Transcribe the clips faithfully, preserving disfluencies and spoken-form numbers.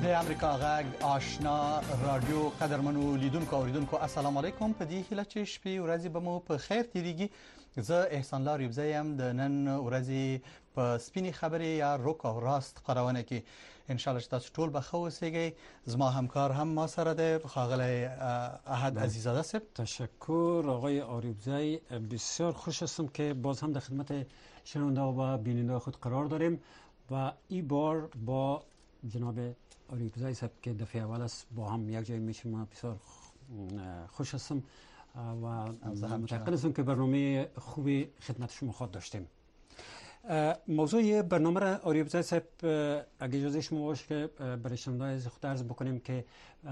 د امریکا غږ آشنا رادیو قدرمنو لیدونکو اوریدونکو السلام علیکم. په دې هیله چې شپې ورځې به مو په خیر تیریږي. زه احسان الله ریبزی یم د نن ورځې په سپینې خبرې یا روک او راست خبرونه کې ان شاء الله چې تاسو ټول به ښه اوسئ. زما همکار هم ما سره دی ښاغلی احد عزیزاده صاحب. تشکر آقای آریبزی. بسیار خوش هستم که باز هم در خدمت شنونده و بیننده خود قرار داریم و این بار با جناب آریبزی صاحب که دفعه اول است با هم یک جای میشیم. من بسیار خوش هستم و متأکد هستم که برنامه خوبی خدمت شما خواهد داشتیم. موضوع برنامه را آریبزی صاحب اگه اجازه شما باشه که برای شنونده خود عرض بکنیم که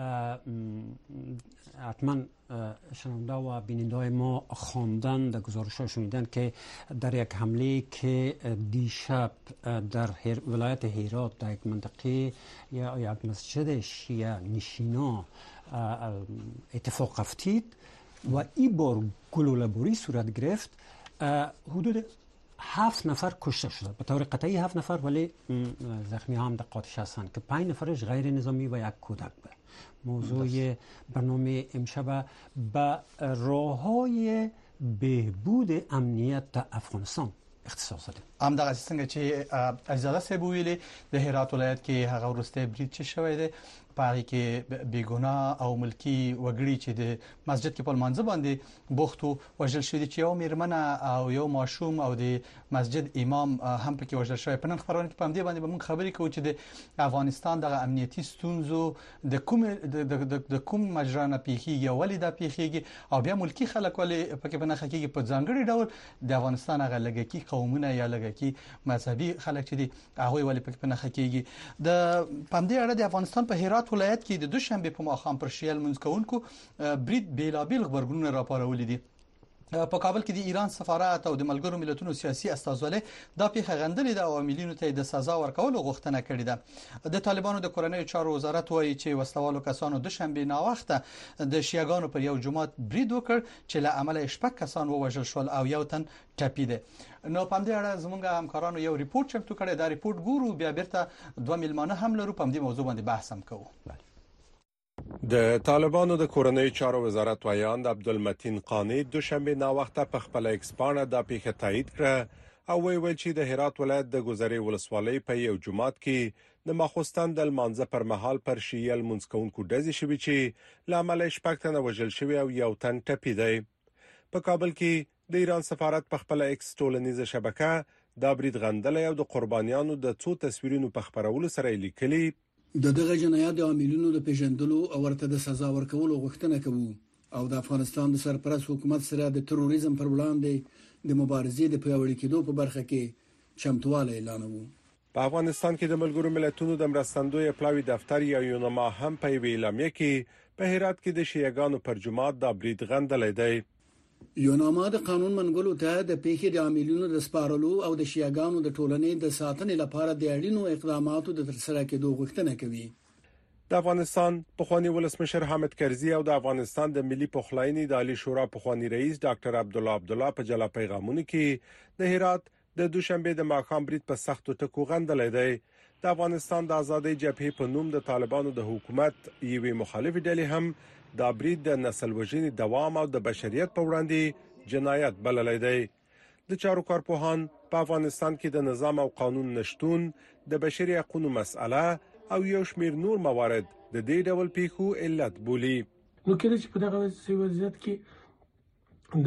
حتما شنونده و بیننده ما خواندن در گزارش ها شنیدن که در یک حمله که دیشب در ولایت هرات در یک منطقه یا یک مسجد شیعه نشینا اتفاق افتید و این بار گلوله‌باری صورت گرفت. حدود هفت نفر کشته شده، به طور قطعی هفت نفر، ولی زخمی هم در قاتش هستند که پنج نفرش غیر نظامی و یک کودک به. موضوع برنامه امشب به راه‌های بهبود امنیت در افغانستان اختصاص دادیم. هم دغه څنګه چې عزیزاده صاحب ویلي د هرات ولایت کې هغه وروسته برید چې شوی دی په هغې کې بېګناه او ملکي وګړي چې د مسجد کې په لمانځه باندې بوخت وو وژل شوي دي چې یو مېرمنه او یو ماشوم او د مسجد امام هم پکې وژل شوی. په نن خپرونه کې په همدې باندې به موږ خبرې کوو چې د افغانستان دغه امنیتي ستونزو د کوم د کوم مجرا نه پیښیږي او ولې دا پیښیږي او بیا ملکي خلک ولې پکې په نښه کېږي. په ځانګړي ډول د افغانستان هغه لږکي قومونه یا لږکي مذهبي خلک چې دي هغوی ولې پکې په نښه کېږي. د په همدې اړه د افغانستان په هرات ولایت کې د دوشنبه په ماښام پر شیعه لمونځ کوونکو برید بیلابیل غبرګونونه راپارولي دي. په کابل کې د ایران سفارت او د ملګرو ملتونو سیاسي استازولۍ دا پیښه غندلې ده او عاملینو ته د سزا ورکولو غوښتنه کړې ده. د طالبانو د کورنیو چارو وزارت وایي چې وسلوالو کسانو د شنبه ناوخته د شیعاګانو پر یو جماعت برید وکړ چې له عمله شپږ کسان ووژل شول او یو تن ټپي دی. نو په دې اړه زموږ همکارانو یو ریپورت چمتو کړی. دا ریپورت ګورو، بیا بیرته دوه میلمانه هم لرو، په دې موضوع باندې بحث هم کوو. د طالبانو د کورنیو چارو وزارت ویاند عبدالمتین قانی دوشنبه ناوخته په خپل ایکس پاڼه د پیښه تایید کړه او ویل چې د هرات ولایت د ګذرې ولسوالۍ په یو جماعت کې د ماخوستن د لمانځه پر مهال پر شیعه لمونځ کوونکو ډزې شوې چې لامل شپږ تنه وژل شوی او یو تن ټپي دی. په کابل کې د ایران سفارت په خپل ایکس ټولنیزه شبکه دا برید غندلې او د قربانیانو د څو تصویرونو په خبرولو سره لیکلي د دغه جنایت د عاملینو د پیژندلو او ورته د سزا ورکولو غوښتنه کوو او د افغانستان د سرپرست حکومت سره د تروریزم پر وړاندې د مبارزې د پیاوړي کېدو په برخه کې چمتوالی اعلانوو. په افغانستان کې د ملګرو ملتونو د مرستندوی پلاوی دفتر یا یونما هم په اعلامیه کې په هرات کې د شیعاګانو پر جماعت د برید غندلې دی. یوناما د قانون منګولو ته د پیښې د عاملینو د سپارلو او د شیعاګانو د ټولنې د ساتنې لپاره د اړینو اقداماتو د ترسره کېدو غوښتنه کوي. د افغانستان پخوانی ولسمشر حامد کرزي او د افغانستان د ملي پخلاینې د عالی شورا پخوانی رئیس ډاکټر عبدالله عبدالله په جلا پیغامونو کې د هرات د دوشنبه د ماښام برید په سختو ټکو غندلې دی. د افغانستان د آزادۍ جبهې په نوم د طالبانو د حکومت یوې مخالفې ډلې هم دا برید د نسل وژنې دوام او د بشریت په وړاندې جنایت بللی دی. د چارو کارپوهان په افغانستان کې د نظام او قانون نشټون د بشري حقوقو مسأله او یو شمېر نور موارد د دې ډول پیښو علت بولي. نو کله چې په دغه وضعیت کې د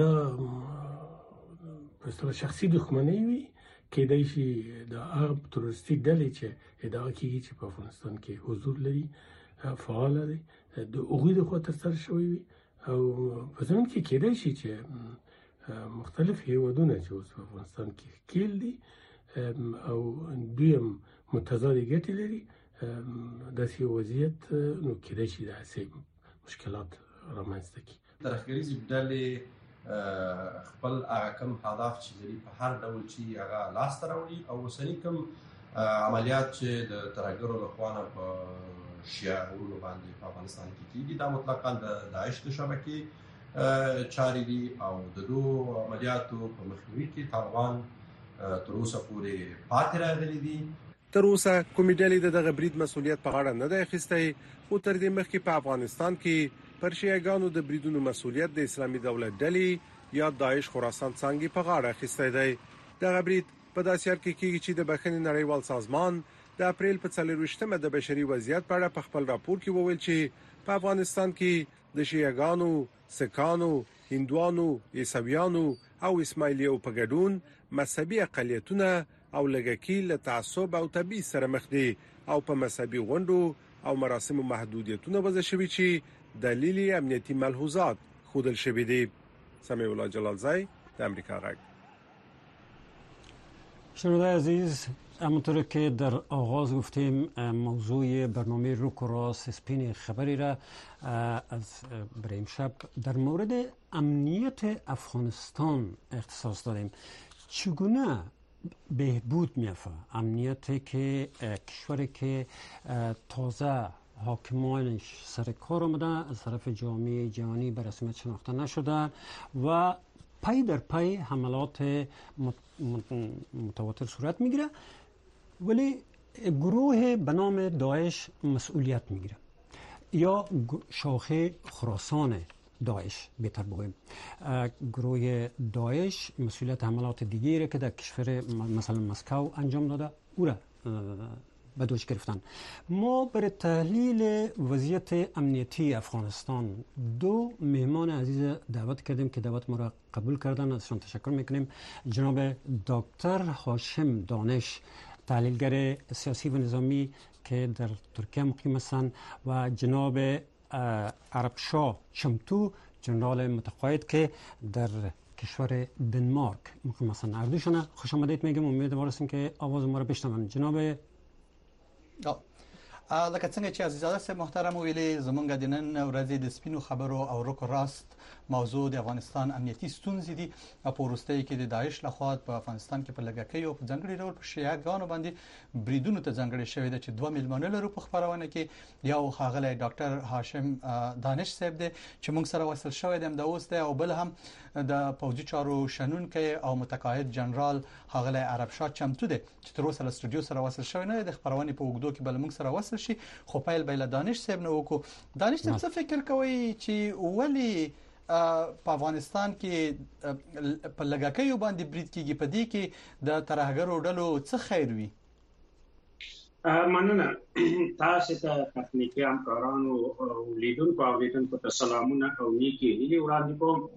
په شخصي دښمنۍ وي کېدای شي د هغه تروریستي ډلې چې ادعا کوي چې په افغانستان کې حضور لري فعال دي د اوغې د خوا ترسره شوی وي او په ځان کې کېدای شي چې مختلف هیوادونه چې اوس په افغانستان کې ښکیل دي او دوی هم متضادې ګټې لري داسې وضعیت نو کېدای شي داسې مشکلات رامنځته کړي. ترهګریزې ډلې خپل هغه کوم هدف چې لري په هر ډول چې هغه لاسته راوړي او اوسني کوم عملیات چې د ترهګرو لخوا نه په شیعه‌ونو باندې په افغانستان کې کېږي دا مطلقاً د داعش د شبکې چارې دي او د دوه عملیاتو په مخنیوي کې طالبان تر اوسه پورې پاتې راغلي دي. تر اوسه کومې ډلې دغه برید مسولیت په غاړه نه دی اخیستی، خو تر دې مخکې په افغانستان کې پر شیعاګانو د بریدونو مسولیت د اسلامي دولت ډلې یا داعش خراسان څنګه په غاړه اخیستی دی. دغه برید په داسې حال کې کېږي چې د بخښنې نړیوال سازمان د اپریل په څلرویشتمه د بشري وضعیت په اړه په خپل راپور کې وویل چې په افغانستان کې د شیعاګانو، سکانو، هندوانو، عیسویانو او اسماعیلیو په ګډون مذهبي اقلیتونه او لږکي له تعصب او تبعیض سره مخ دي او په مذهبي غونډو او مراسمو محدودیتونه وضع شوي چې دلیل امنیتي ملحوظات خودل شوي دي. سمیع الله جلالزی، د امریکا غږ. شنونده‌های عزیز، همونطور که در آغاز گفتیم موضوع برنامه روک و راست سپین خبری را از برای امشب در مورد امنیت افغانستان اختصاص دادیم. چگونه بهبود می‌یافت امنیتی که کشوری که تازه حاکمانش سر کار آمده از طرف جامعه جهانی به رسمیت شناخته نشده و پی در پی حملات متواتر صورت میگیره، ولی گروه به نام داعش مسئولیت میگیره یا شاخه خراسان داعش بهتر بگویم. گروه داعش مسئولیت حملات دیگری که در کشور مثلا مسکو انجام داده او را به دوش گرفتن. ما برای تحلیل وضعیت امنیتی افغانستان دو مهمان عزیز دعوت کردیم که دعوت ما را قبول کردن، ازشان تشکر میکنیم. جناب دکتر هاشم دانش، تحلیلگر سیاسی و نظامی که در ترکیه مقیم هستند، و جناب عربشاه چمتو، جنرال متقاعد که در کشور دنمارک مقیم هستند. هر دوشون خوش آمدید میگم. امیدوار هستیم که آواز ما را بشنون. جناب لکه څنګه چې عزیزاده صاحب محترم ویلي، زمونږ د نن ورځې د سپینو خبرو او روک راست موضوع د افغانستان امنیتي ستونزې دي. په وروستۍ کې د داعش لخوا په افغانستان کې په لږکۍ او په ځنګړي ډول په شیعاګانو باندې بریدونو ته ځنګړي شوی دی چې دوه میلمانه لرو په خبرونه کې. یو ښاغلی ډاکټر هاشم دانش صاحب دی چې موږ سره وصل شوی دی، هم د اوس دی، او بل هم د پوځي چارو شنونکی او متقاعد جنرال ښاغلی عربشاه چمتو دی چې تر اوسه له استودیو سره وصل شوی نه دی. د خبرونې په اوږدو کې بل موږ سره وصل شي، خو پیل به له دانش صاحب نه وکړو. دانش صاحب څه فکر کوي چې ولی په افغانستان کې په لږکیو باندې برید کیږي؟ په دې کې د ترهګرو ډلو څه خیر وي؟ مننه. تاسو ته تخنیکی همکارانو او لیدونکو او لیدونکو ته سلامونه او نیکی هیلې وړاندې کوم.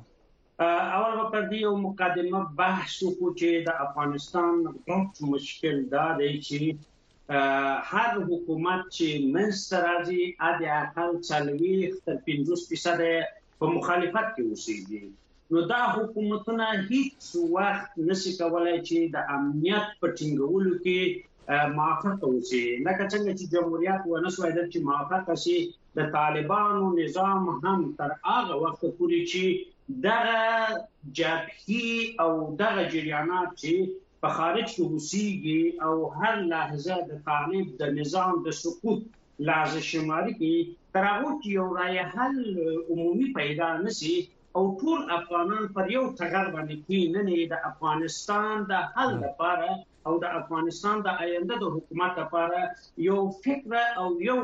اول په دې یو مقدمه بحث وکړو چې د افغانستان غټ مشکل دا دی چې هر حکومت چې منځته راځي ادي اقل څلوېښت تر پنځوس فیصده په مخالفت کې اوسېږي. نو دا حکومتونه هیڅ وخت نشي کولای چې د امنیت په ټینګولو کې موافقه وشي. لکه څنګه چې جمهوریت ونه شوی چې موافقه شي، د طالبانو نظام هم تر هغه وخت پورې چې دغه جبهې او دغه جریانات چې په خارج کې اوسېږي او هر لحظه د طالب د نظام د سقوط لحظه شماري کې تر هغه چې یو رای حل عمومي پیدا نشي او ټول افغانان پر یو ټغر باندې کېننې د افغانستان د حل لپاره او د افغانستان د آینده د حکومت لپاره یو فکر او یو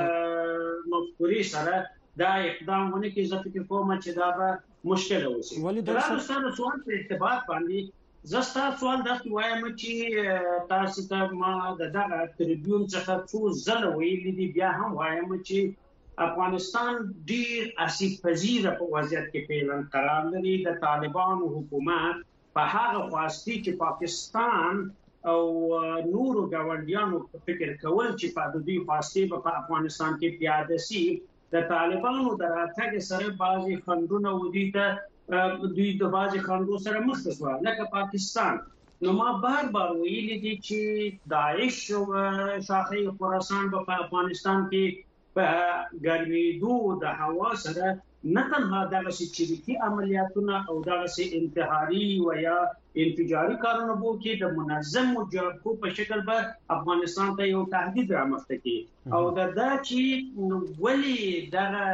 مفکورې سره دا اقدام ونه کې زه فکر کوم چې دا به مشکل اوسي. ولی دا ستاسو سوال په ارتباط باندې زه ستاسو سوال داسې وایم چې تاسو ته ما د دغه تریبیون څخه څو ځله ویلي دي، بیا هم وایم چې افغانستان ډیر آسیب پذیره په وضعیت کې فعلا قرار لري. د طالبانو حکومت په هغه خواستی چې پاکستان او نورو ګاونډیانو فکر کول چې په دوی خواستی په افغانستان کې پیاده شي، د طالبانو د راتګ سره بعضی خنډونه ودی ته دوی د بعضی خنډو سره مخ شول لکه پاکستان. نو ما بار بار ویلي دي چې داعش او شاخه خراسان په افغانستان کې په ګرمېدو د هوا سره نه تنها دغه چریکي عملیاتونه او دغه انتحاري و یا انفجاري کارونه بو کې د منظم جبهو په شکل به افغانستان ته یو تهدید رامخته کی او د دا چې ولی دغه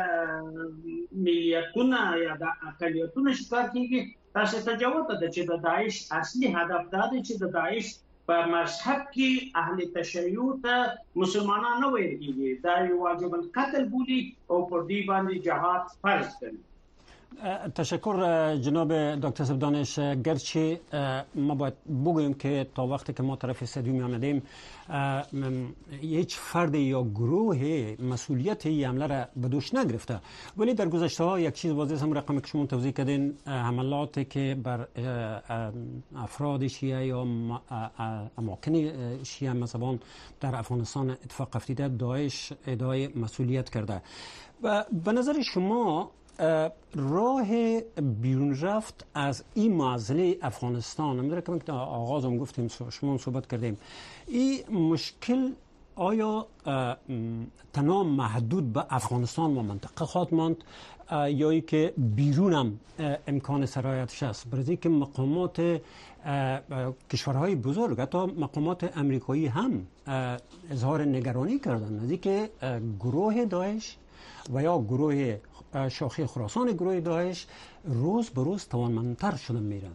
ملیتونه یا د اقلیتونو شکار کیږي. تاسو ته جواب ده چې د داعش اصلي هدف دا دی چې د داعش په مذهب کې اهل تشیع ته مسلمانان نه ویل کېږي، دا واجب القتل بولي او پر دې باندې جهاد فرض کړي. تشکر جناب دکتر صاحب دانش. گرچه ما باید بگوییم که تا وقتی که ما طرف صدیومی آمدیم هیچ فرد یا گروه مسئولیت این حمله را به دوش نگرفته، ولی در گذشته ها یک چیز واضح هم رقمی که شما توضیح کردین، حملاتی که بر افراد شیعه یا اماکن شیعه مذهبان در افغانستان اتفاق افتیده داعش ادعای مسئولیت کرده. و به نظر شما راه بیرون رفت از این معضله افغانستان، نمیدونم که آغاز هم گفتیم شما هم صحبت کردیم، این مشکل آیا تنها محدود به افغانستان و منطقه خواهد ماند یا ای که بیرون هم امکان سرایتش است؟ برای که مقامات کشورهای بزرگ حتی مقامات امریکایی هم اظهار نگرانی کردن از اینکه گروه داعش و یا گروه شاخه خراسان گروه داعش روز به روز توانمندتر شدن میرن.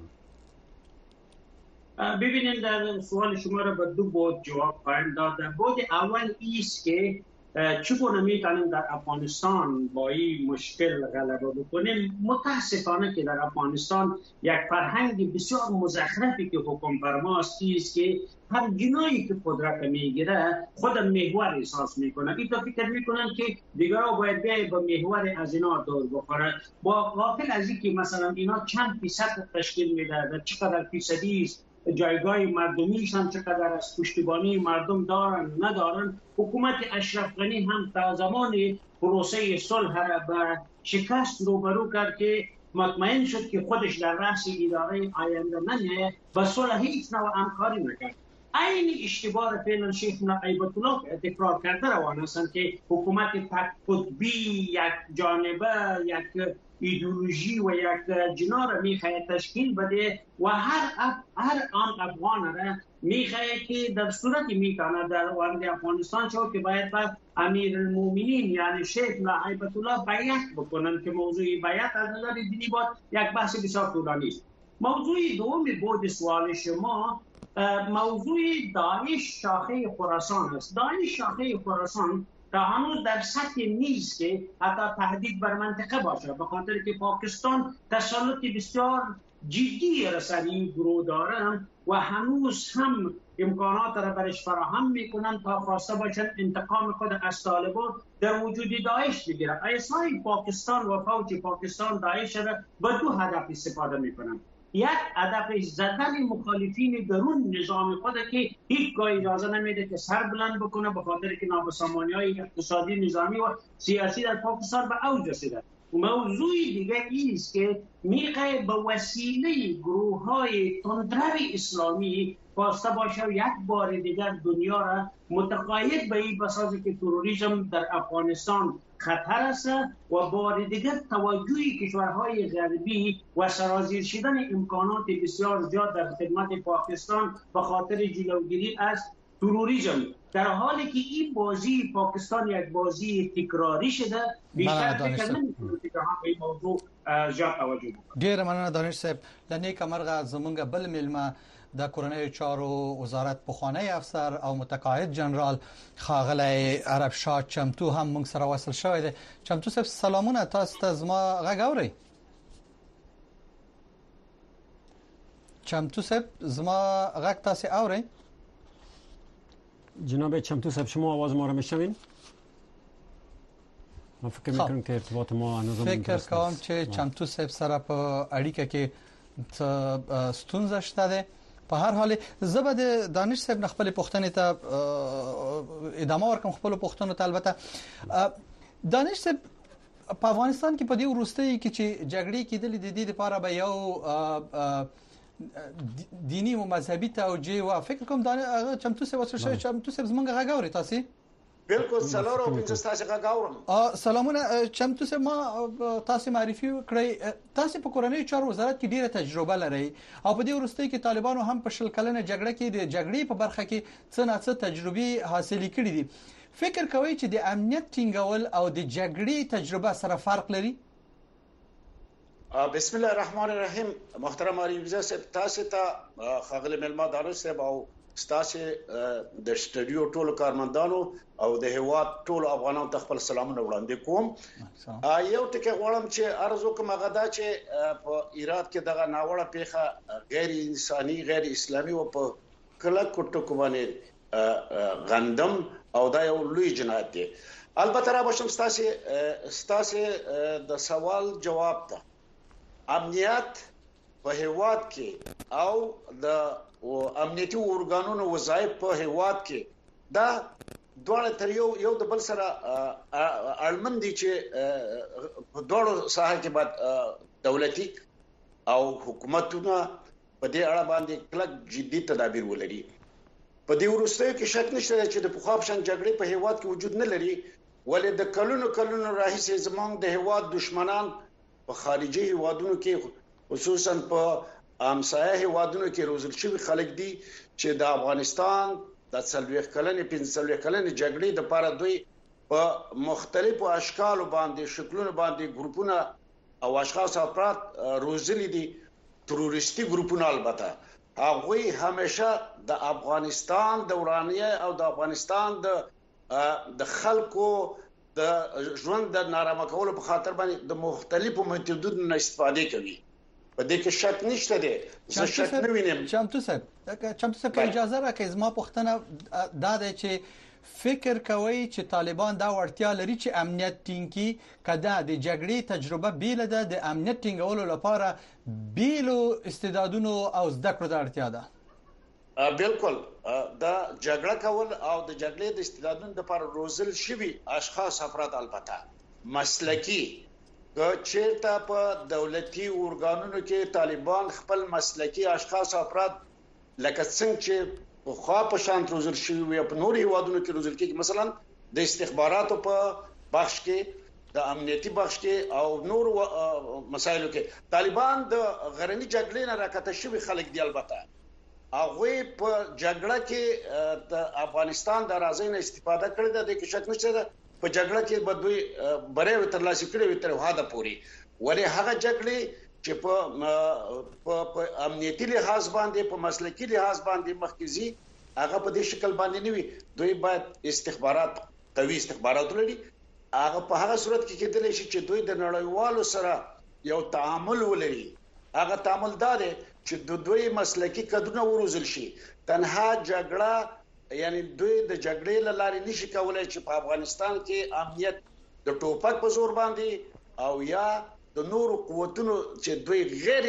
ببینید در سوال شما را به دو بود جواب خواهم داد. بود اول ایست که چگونه میتونیم در افغانستان با این مشکل غلبه بکنیم. متاسفانه که در افغانستان یک فرهنگ بسیار مزخرفی که حکم فرماست است که هر جنایی که قدرت میگیره خود محور احساس میکنه. این تا فکر میکنن که دیگرها باید بیاید با محور از اینا دور بخوره، با غافل از این که مثلا اینا چند فیصد تشکیل میده و چقدر فیصدی است، جایگاه مردمیش هم چقدر از پشتیبانی مردم دارن ندارن. حکومت اشرف غنی هم تا زمان پروسه صلح را به شکست روبرو کرد که مطمئن شد که خودش در رأس اداره آینده نمیه و صلح هیچ نوع همکاری نکرد. این اشتباه فعلا شیخ عیبت الله تکرار کرده روان هستند که حکومت تک قطبی یک جانبه یک ایدئولوژی و یک جنا را میخواهد تشکیل بده و هر اف... هر آن افغان را میخواهد که در صورتی میتونه در وارد افغانستان شد که باید با امیر المومنین یعنی شیخ عیبت الله بیعت بکنن که موضوع بیعت از نظر دینی بود یک بحث بسیار طولانی است. موضوع دوم بود سوال شما موضوع داعش شاخه خراسان است. داعش شاخه خراسان تا هنوز در سطح نیست که حتی تهدید بر منطقه باشه، به خاطر که پاکستان تسلط بسیار جدی رسانی گروه دارن و هنوز هم امکانات را برش فراهم میکنن تا خواسته باشن انتقام خود از طالبان در وجود داعش بگیرن. ایسای پاکستان و فوج پاکستان داعش را به دو هدف استفاده میکنن. یک هدف زدن مخالفین درون نظام خود که هیچگاه اجازه نمیده که سر بلند بکنه، به خاطر که نابسامانی‌های اقتصادی نظامی و سیاسی در پاکستان به اوج رسیده. موضوع دیگه است که میخواه به وسیله گروه‌های تندرو اسلامی خواسته باشه یک بار دیگر دنیا را متقاعد به این بسازه که تروریسم در افغانستان خطر است و بار دیگر توجه کشورهای غربی و سرازیر شدن امکانات بسیار زیاد در خدمت پاکستان به خاطر جلوگیری از تروریسم، در حالی که این بازی پاکستان یک بازی تکراری شده. بیشتر فکر نمی‌کنم که هم به این موضوع زیاد توجه بکنه. ډیر مننه دانش صاحب. لنیک مرغه زمونږ بل ملما د کورنۍ چارو وزارت پخوانی افسر او متقاعد جنرال خاغلی عرب شاه چمتو هم موږ سره وصل شوی دی. چمتو صاحب سلامونه، تاسو ته زما غږ اورئ؟ چمتو صاحب زما غږ تاسو اورئ؟ جناب چمتو صاحب شما آواز ما رو میشنوین؟ ما فکر میکنم که ارتباط ما هنوز فکر کوم چې چمتو صاحب سره په اړیکه کې ستونزه شته ده. په هر حال زبر د دانش صاحب خپل پښتنې ته ادامه ورکوم، خپل پښتنو ته. البته دانش صاحب په افغانستان کې په دې وروستۍ کې چې جګړې کېدلې د دې لپاره به یو دینی و مذهبي توجیه و فکر کوم دا چمتو صاحب وسه شوی. چمتو صاحب زمونږ غږ اوري تاسو؟ بالکل سلام او پنځه تاسو غږ اورم. سلامونه چمتو صاحب، ما تاسو معرفي کړئ. تاسو په کورنۍ چارو وزارت کې ډیره تجربه لرئ او په دې وروستۍ کې طالبانو هم په شل کلنه جګړه کې د جګړې په برخه کې څه نه څه تجربه حاصل کړې دي. فکر کوئ چې د امنیت ټینګول او د جګړې تجربه سره فرق لري؟ بسم الله الرحمن الرحیم. محترم علی رضا صاحب، تاسو ته خاغلی ملما دانش صاحب او ستاسو د سټډیو ټولو کارمندانو او د هیواد ټولو افغانانو ته خپل سلامونه وړاندې کوم. یو ټکی غواړم چې ارزو کوم غدا چې په ایران کې دغه ناوړه پیښه غیر انساني غیر اسلامي او په کله کوټو باندې غندم او دا یو لوی جنایت دی. البته را بشم ستاسو ستاسو د سوال جواب ته امنیت په هیواد کې او د او امنیتي اورګانونو وظایف په هیواد کې دا دوه تر یو یو د بل سره اړمن دي چې په دوه ساحه کې بعد دولتي او حکومتونه په دې اړه باندې کلک جدي تدابیر ولري. په دې وروستیو کې شک نشته چې د پخواب شان جګړې په هیواد کې وجود نه لري، ولې د کلونو کلونو راهیسې زمونږ د هیواد دشمنان په خارجي هیوادونو کې خصوصا په امسایه هیوادونو کې روزل شوی خلک دي چې د افغانستان د څلويخ کلنې پنځلويخ کلنې جګړې د لپاره دوی په مختلفو اشکالو باندې شکلونو باندې ګروپونه او اشخاص افراد روزلي دي، تروریستي ګروپونه. البته هغوی همیشه د افغانستان د ورانیه او د افغانستان د د خلکو د ژوند د نارامه کولو په خاطر باندې د مختلفو میتودونو استفاده کوي. په دې کې شک نشته دی، زه شک نه وینم. چمتو صاحب چمتو صاحب اجازه راکړئ، زما پوښتنه دا ده چې فکر کوي چې طالبان دا وړتیا لري چې امنیت ټینګي کده د جګړې تجربه بیل ده د امنیت ټینګولو لپاره بیلو استعدادونو او زده کړو د اړتیا ده؟ بالکل دا جګړه کول او د جګړې د استعدادونو لپاره روزل شوی اشخاص افراد البته مسلکی چیرته په دولتي اورګانونو کې طالبان خپل مسلکی اشخاص افراد لکه څنګه چې په خوا په شان روزل شوی وي په نوري هیوادونو کې روزل کېږي، مثلا د استخباراتو په بخش کې د امنیتي بخش کې او نور مسایلو کې طالبان د غرنی جګړې نه راکته شوی خلک دی. البته هغه په جګړه کې د افغانستان د راځي نه استفاده کړې ده، د کې شک نشته ده په جګړه کې بدوي بره ترلاسه کړې وي تر هغه پوري، ولې هغه جګړې چې په په امنیتي لحاظ باندې په مسلکي لحاظ باندې مخکزي هغه په دې شکل باندې نه وي. دوی باید استخبارات قوي استخبارات لري، هغه په هغه صورت کې کېدلی شي چې دوی د نړیوالو سره یو تعامل ولري. هغه تعامل دا دی چې د دوی مسلکي کډونه وروزل شي. تنها جګړه یعنی دوی د جګړې لارې نشي کولای چې په افغانستان کې امنیت د ټوپک په زور باندې او یا د نورو قوتونو چې دوی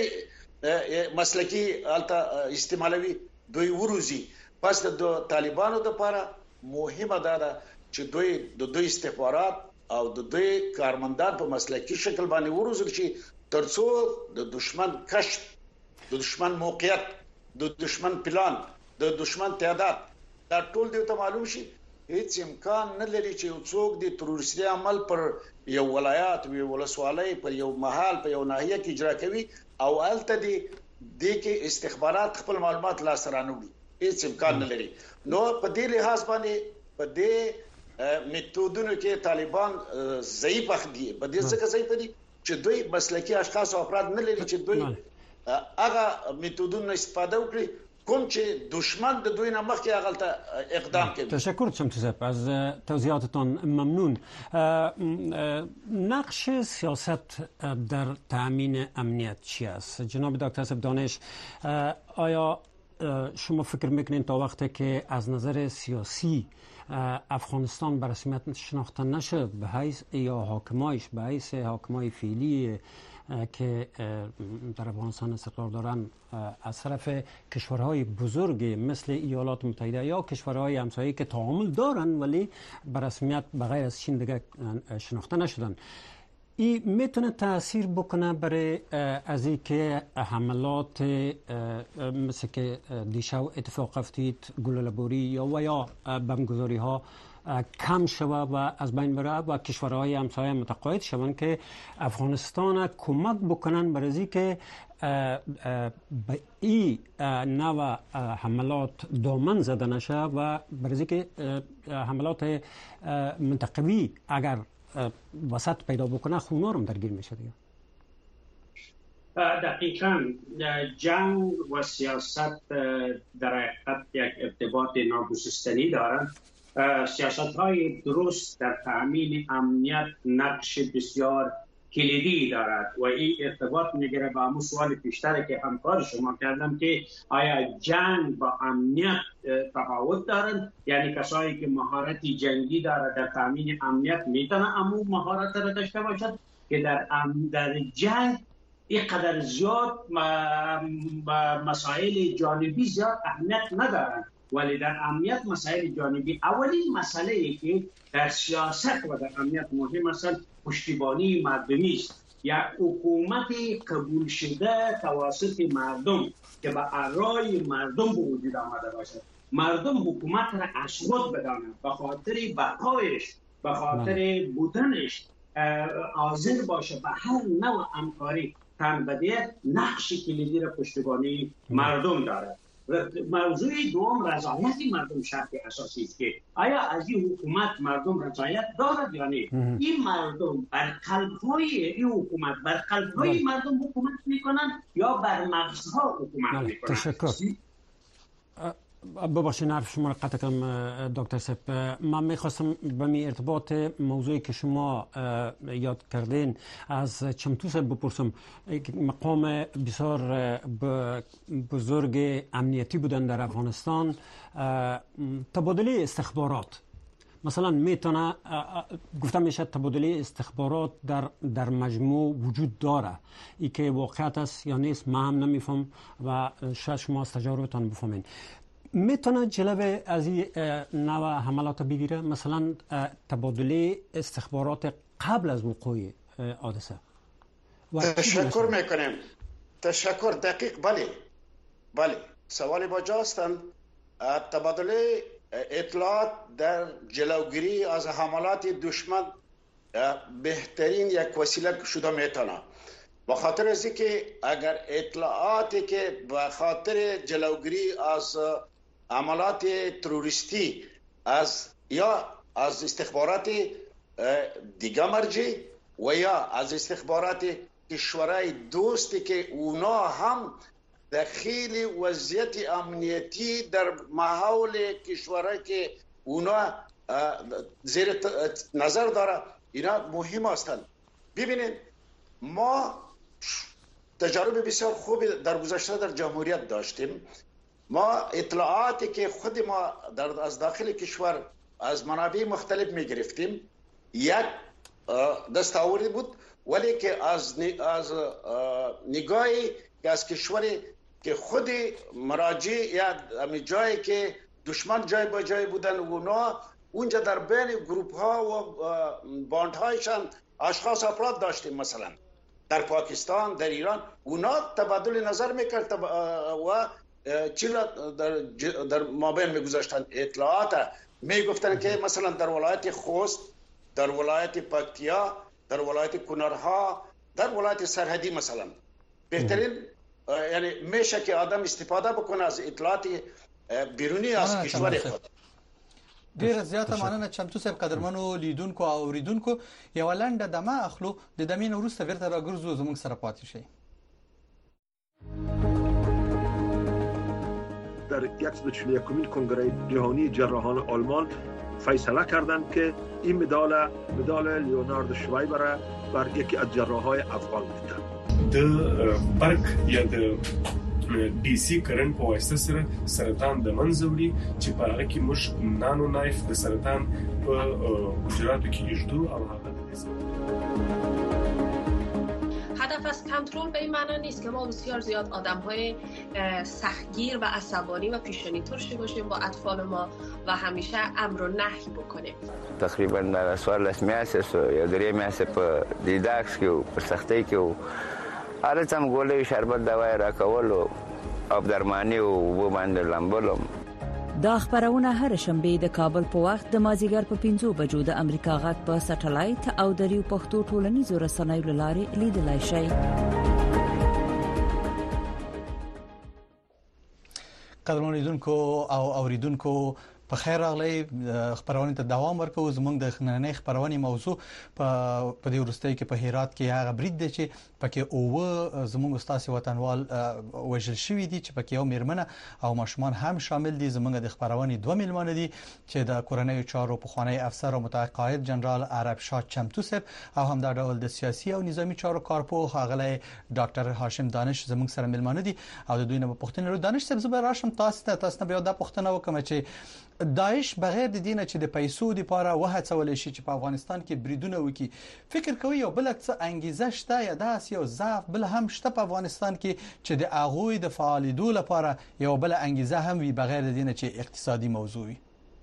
غیر مسلکي الته استعمالوي دوی وروزي. پس د طالبانو لپاره مهمه ده چې دوی د دوی استخبارات او د دوی کارمندان په مسلکي شکل باندې وروزل شي ترڅو د دشمن کشف، د دشمن موقعیت، د دشمن پلان، د دشمن تعداد دا ټول دی ته معلوم شي. هیڅ امکان نه لري چې یو څوک د تروریستي عمل پر یو ولایت وی ولسوالۍ پر یو محل په یو ناحیه کې اجرا کوي او الته دی د کې استخبارات خپل معلومات لا سره نه وي، هیڅ امکان نه لري. نو په دې لحاظ باندې په دې میتودونو کې طالبان ضعیف دي، په دې څه کې ضعیف دي چې دوی مسلکي اشخاص او افراد نه لري چې دوی هغه میتودونو استفاده وکړي کوم چې دشمن د دوی نه مخکې هغه اقدام کوي. تشکر شمس صاحب از توضیحاتتان ممنون. نقش سیاست در تامین امنیت چی است؟ جناب دکتر صاحب دانش، آیا شما فکر میکنین تا وقتی که از نظر سیاسی افغانستان به رسمیت شناخته نشه به حیث یا حاکمایش به حیث حاکمای فعلی که در افغانستان استقرار دارن از طرف کشورهای بزرگ مثل ایالات متحده یا کشورهای همسایه که تعامل دارن ولی به رسمیت بغیر از چین دیگه شناخته نشدن، این میتونه تاثیر بکنه برای از اینکه حملات مثل که دیشب اتفاق افتید گلوله‌باری یا و یا بمبگذاری ها کم شوه و از بین بره و کشورهای همسایه متقاعد شوند که افغانستان کمک بکنن برای از اینکه به این نوع حملات دامن زده نشه و برای از اینکه حملات منطقوی اگر وسط پیدا بکنه خونارم درگیر میشه دیگه. دقیقاً جنگ و سیاست در حقیقت یک ارتباط ناگسستنی دارند. سیاست‌های درست در تأمین امنیت نقش بسیار کلیدی دارد و این ارتباط میگیره با همون سوال پیشتر که همکار شما کردم که آیا جنگ با امنیت تفاوت دارند؟ یعنی کسایی که مهارت جنگی دارد در تأمین امنیت میتونه همون مهارت را داشته باشد که در در جنگ اینقدر زیاد مسائل جانبی زیاد اهمیت ندارند، ولی در امنیت مسائل جانبی اولین مسئله ای که در سیاست و در امنیت مهم است پشتیبانی مردمی است. یا حکومت قبول شده توسط مردم که به آرای مردم به وجود آمده باشد. مردم حکومت را اشخاص بدانند، به خاطر بقایش، به خاطر بودنش حاضر باشه به هر نوع همکاری تن بده، نقش کلیدی را پشتیبانی مردم دارد. موضوع دوم رضایت مردم شرط اساسی است که آیا از این حکومت مردم رضایت دارد یا نه. این مردم بر قلب‌های این حکومت بر قلب‌های مردم حکومت میکنن یا بر مغزها حکومت میکنن. تشکر. ببخشید حرف شما را قطع کنم دکتر سپ. من میخواستم به می ارتباط موضوعی که شما یاد کردین از چمتو سپ بپرسم. مقام بسیار بزرگ امنیتی بودن در افغانستان، تبادله استخبارات مثلا میتونه گفتم میشه تبادله استخبارات در در مجموع وجود داره. ای که واقعیت است یا نیست من هم نمیفهم و شاید شما از تجاربتان بفهمین. میتونه جلوه از این نوع حملات بگیره، مثلا تبادله استخبارات قبل از وقوع حادثه؟ تشکر میکنم. تشکر. دقیق. بله بله سوال با جاستن. تبادله اطلاعات در جلوگیری از حملات دشمن بهترین یک وسیله شده میتونه، به خاطر از اینکه اگر اطلاعاتی که به خاطر جلوگیری از عملات تروریستی از یا از استخبارات دیگه مرجع و یا از استخبارات کشورهای دوستی که اونا هم داخل وضعیت امنیتی در ماحول کشورهایی که اونا زیر نظر داره، اینا مهم هستند. ببینید ما تجارب بسیار خوبی در گذشته در جمهوریت داشتیم. ما اطلاعاتی که خود ما در از داخل کشور از منابع مختلف می گرفتیم یک دستاوردی بود، ولی که از از نگاهی که از کشوری که خود مراجع یا امی جایی که دشمن جای با جای بودن اونا اونجا در بین گروپ ها و باند هایشان اشخاص افراد داشتیم. مثلا در پاکستان، در ایران اونا تبادل نظر میکرد و چیلا در, در مابین میگذاشتن اطلاعات، میگفتن که مثلا در ولایت خوست، در ولایت پکتیا، در ولایت کنرها، در ولایت سرحدی مثلا بهترین یعنی میشه که آدم استفاده بکنه از اطلاعات بیرونی از کشور خود. ډیر زیاته مننه چمتو صاحب. قدرمنو لیدونکو او اوریدونکو یو لنډه دمه اخلو، د دمین وروسته ورته راګرځو، زموږ سره پاتې شئ. د برق یا د ډي سي کرنټ په واسطه سره سرطان د منځه وړي چې په هغه کې موږ نانو نایف د سرطان په حجراتو کې ایجدو او هغه هدف از کنترل به این معنی نیست که ما بسیار زیاد آدم‌های سختگیر و عصبانی و پیشانی ترشی باشیم با اطفال ما و همیشه امر و نهی بکنیم. تقریبا در څوارلس میاشتې یا درې میاشتې په دیداکس کې او په سختۍ کې او هر څه هم ګولۍ شربت دوای راکول او آب درماني او اوبه باندې لامبلم. دا خبرونه هر شنبه د کابل په وخت د مازیګر په پنځو بجو د امریکا غږ په سټلایټ او د ریو پښتو ټولنیزو رسنیو له لارې لیدلای شئ. قدرمن لیدونکو او اوریدونکو، په خیر راغلی خبرونه ته دوام ورکوي. زموږ د خننې خبرونه موضوع په په دې ورستۍ کې په هرات کې هغه برید دی چې پکې اوه زموږ استاد وطنوال وژل شوی دي چې پکې یو میرمنه او ماشومان هم شامل دي. زموږ د خبرونه دوه میلمانه دي چې د کورنۍ چارو په خوانی افسر او متقاعد جنرال عرب شاه چمتو صاحب او هم د ډول د سیاسي او نظامی چارو کارپوه هغه ډاکټر هاشم دانش زموږ سره میلمانه دي او د دوی نه پوښتنه لرو. دانش صاحب زبر راشم تاسو ته تاسو نه بیا د پوښتنه وکم چې داعش بغیر د دینه چې د پیسو لپاره وهڅول شي چې په افغانستان کې بریدونه وکړي، فکر کوي یو بل څه انګیزه شته یا داس یو ضعف بل هم شته په افغانستان کې چې د اغوی د فعالیدو لپاره یو بل انګیزه هم وي بغیر د دینه چې اقتصادي موضوع وي؟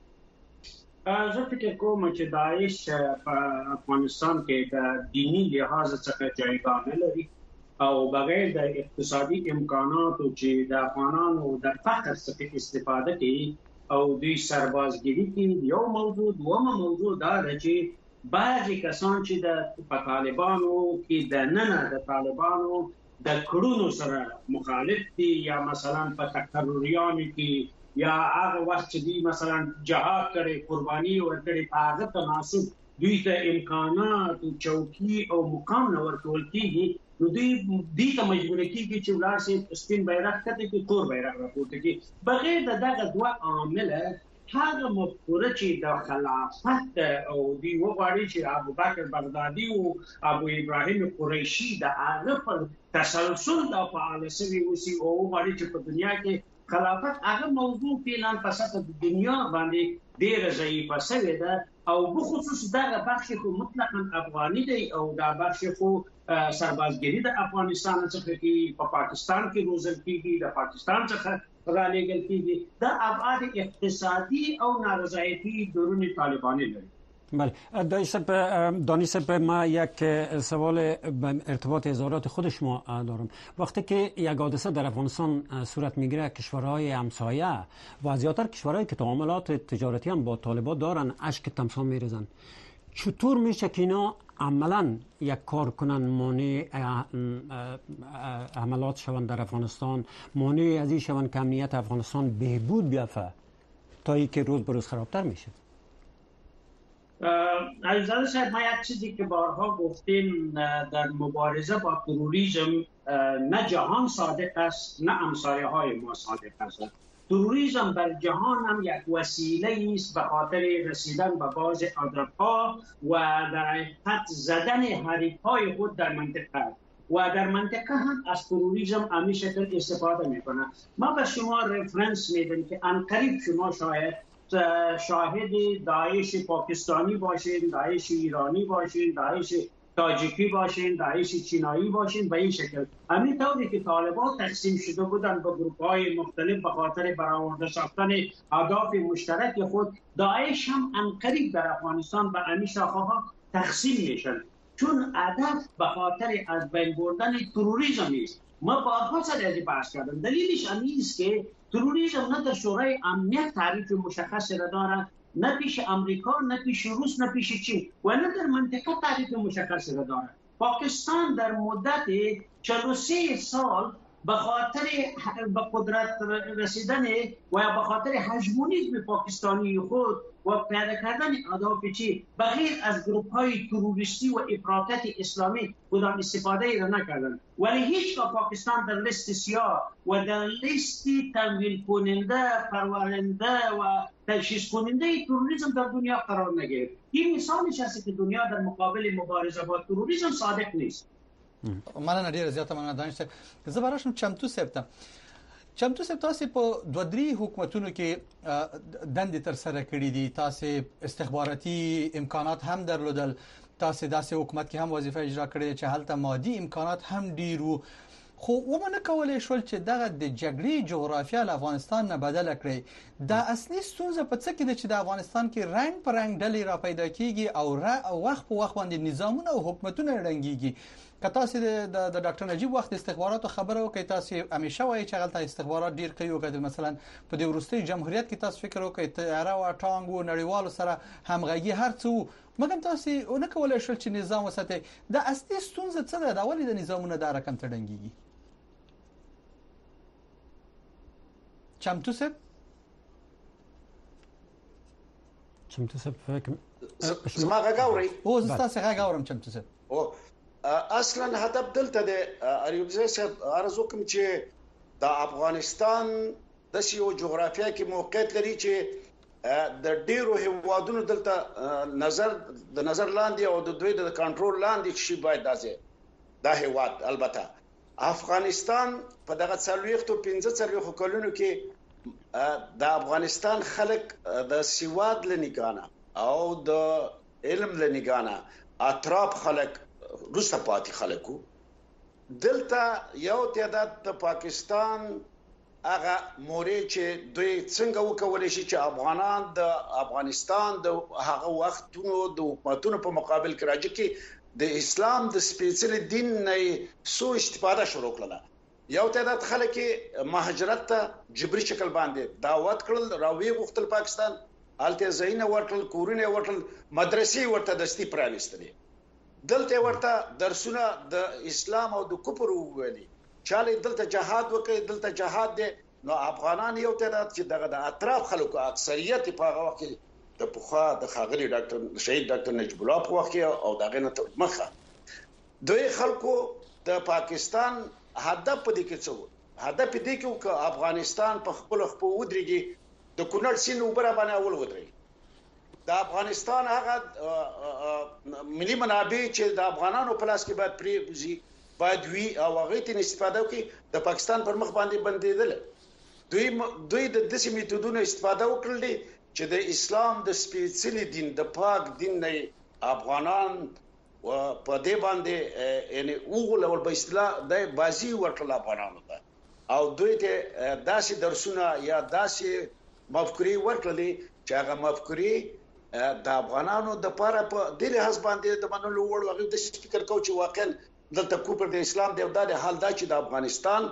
زه فکر کوم چې داعش په افغانستان کې د دینی لحاظ څخه جایگاه نه لري او بغیر د اقتصادي امکاناتو چې د افغانانو د فقر څخه استفاده کوي او دوی سربازګری کوي. یو موضوع دومره موضوع دا ده چې بعضی کسان چې د طالبانو کې د نن د طالبانو د کړونو سره مخالف دي یا مثلا په تکرریانو کې یا هغه وخت چې دوی مثلا جهاد کړي قرباني ورکړي هغه تناسب دوی ته امکانات او چوکي او مقام نه ورکول کیږي نو دوی دې ته مجبور کیږي چې ولار سي سپین بیرغ کته کې تور بیرغ راپورته کوي. بغیر د دغه دوه عامل هغه مفکوره چې د خلافت او دی وغواړي چې ابو بکر بغدادي او ابو ابراهیم قریشي د هغه پر تسلسل د فعال سوي وسی او وغواړي چې په دنیا کې خلافت هغه موضوع پیلان په سطح د دنیا باندې ډېر ضعیفه شوې ده او بخصوص دغه بخش خو مطلقاً افغاني دی او دا بخش خو سربازګری د افغانستان څخه کې په پاکستان کې روزل کیږي د پاکستان څخه را لېږل کیږي د ابعاد اقتصادي او نارضایتي درون طالبانی لري. بله دانی صاحب ما یک سوال ارتباط اظهارات خود شما دارم. وقتی که یک حادثه در افغانستان صورت میگیره کشورهای همسایه و زیادتر کشورهایی که تعاملات تجارتی هم با طالبان دارن اشک تمسام میریزن، چطور میشه که اینا عملا یک کار کنن مانع عملات شوند در افغانستان، مانع از این شوند که امنیت افغانستان بهبود بیافته تا ای که روز به روز خرابتر میشه؟ عزیزان صاحب ما یک چیزی که بارها گفتیم در مبارزه با تروریسم نه جهان صادق است نه همسایه های ما صادق است. تروریسم بر جهان هم یک وسیله است به خاطر رسیدن به باز هدفها و در حقیقت زدن حریف‌های خود در منطقه و در منطقه هم از تروریسم همین شکل استفاده میکنه. ما به شما رفرنس میدیم که انقریب شما شاید شاهد داعش پاکستانی باشین، داعش ایرانی باشین، داعش تاجیکی باشین، داعش چینایی باشین به این شکل. همین طوری که طالبان تقسیم شده بودن به گروه‌های مختلف به خاطر برآورده ساختن اهداف مشترک خود، داعش هم انقریب در افغانستان به همین شاخه‌ها تقسیم میشن چون هدف به خاطر از بین بردن تروریسم است. ما بارها سر از بحث کردم. دلیلش همین است که تروریسم نه در شورای امنیت تعریف مشخص را دارد، نه پیش امریکا، نه پیش روس، نه پیش چین و نه در منطقه تعریف مشخص را دارد. پاکستان در مدت چهل و سه سال به خاطر به قدرت رسیدن و به خاطر هژمونیسم پاکستانی خود و پیدا کردن اهداف چی بغیر از گروه‌های تروریستی و افراطیت اسلامی کدام استفاده ای را نکردند. ولی هیچگاه پاکستان در لیست سیاه و در لیست تمویل کننده، پرورنده و تشخیص کننده تروریسم در دنیا قرار نگرفت. این مثالش است که دنیا در مقابل مبارزه با تروریسم صادق نیست. مننه ډیره زیاته مننه دانش صاحب. زه به راشم چمتو صاحب ته. چمتو صاحب تاسو په دوه درې حکومتونو کې دندې تر سره کړې دي، تاسو استخباراتي امکانات هم درلودل، تاسو داسې حکومت کې هم وظیفه اجرا کړې چې هلته مادي امکانات هم ډیرو، خو ومنه کولای شول چې دغه د جګړې جغرافیه له افغانستان نه بدله کړي. دا اصلي ستونزه په څه کې ده چې د افغانستان کې رنگ پر رنگ ډلې را پیدا کیږي او وخت په وخت باندې نظامونه او حکومتونه رنګيږي. که تاسو د ډاکټر نجیب وخت استخباراتو خبره وکړئ، تاسو همیشه وایي چې غلطه استخبارات ډیر کوي، او مثلا په دې وروستي جمهوریت کې تاسو فکر وکړئ تیاره او ټانګ او نړیوالو سره همغږي هر څه، مګر تاسو نه کولای شول چې نظام وساتئ. د اصلي ستونزه څه ده؟ دا ولې د نظامونو دا رقم تړنګيږي؟ چمتو صاحب چمتو صاحب فکر زما غاوري او زستا څنګه غاورم چمتو صاحب او اصلا هدف دلته د اریوبزه صاحب ارزو کوم چې د افغانستان د سیو جغرافیه کې موقعیت لري چې د ډیرو هیوادونو دلته نظر د نظر لاندې او د دوی د کنټرول لاندې شي باید دازه دا هیواد البته افغانستان په دغه څلويختو پنځه څلويختو کلونو کې د افغانستان خلک د سیواد لنیګانا او د علم لنیګانا اطراف خلک روسته پاتې خلکو دلته یو تعداد د پاکستان هغه موري چې دوی څنګه وکولای شي چې افغانان د افغانستان د هغه وختونو د حکومتونو په مقابل کې راځي کې د اسلام د سپیڅلي دین نه سو استفاده شروع کړله یو تعداد خلک مهاجرت ته جبري شکل باندې دعوت کړل راوي غوښتل پاکستان الته زینه ورتل کورونه ورتل مدرسې ورته دستی پرانستلې دلته ورته درسونه د اسلام او د کفر وویلي چاله دلته جهاد وکړي دلته جهاد دي نو افغانان یو تعداد چې دغه د اطراف خلکو اکثریت په هغه وخت د پوخا د خاغلی ډاکټر شهید ډاکټر نجیب الله په وخت او دغه نه مخه دوی خلکو د پاکستان هدف په دې کې څه هدف دې کې چې افغانستان په خپل خپل ودرېږي د کونړ سیند وبره باندې اول ودرېږي د افغانستان هغه ملي منابع چې د افغانانو په لاس کې باید پریږدي باید وی او هغه ته استفاده وکړي د پاکستان پر مخ باندې بندیدل دوی دوی د داسې میتودونو استفاده وکړل چې د اسلام د سپیڅلي دین د پاک دین نه افغانان په دې باندې یعنی وګول او په اصطلاح د بازي ورکړل افغانانو ته او دوی ته داسې درسونه یا داسې مفکورې ورکړلې چې هغه مفکورې د افغانانو د لپاره په دې لحاظ باندې د منلو وړ هغه د فکر کو چې واقعا دلته کوپر د اسلام د د حال دا چې د افغانستان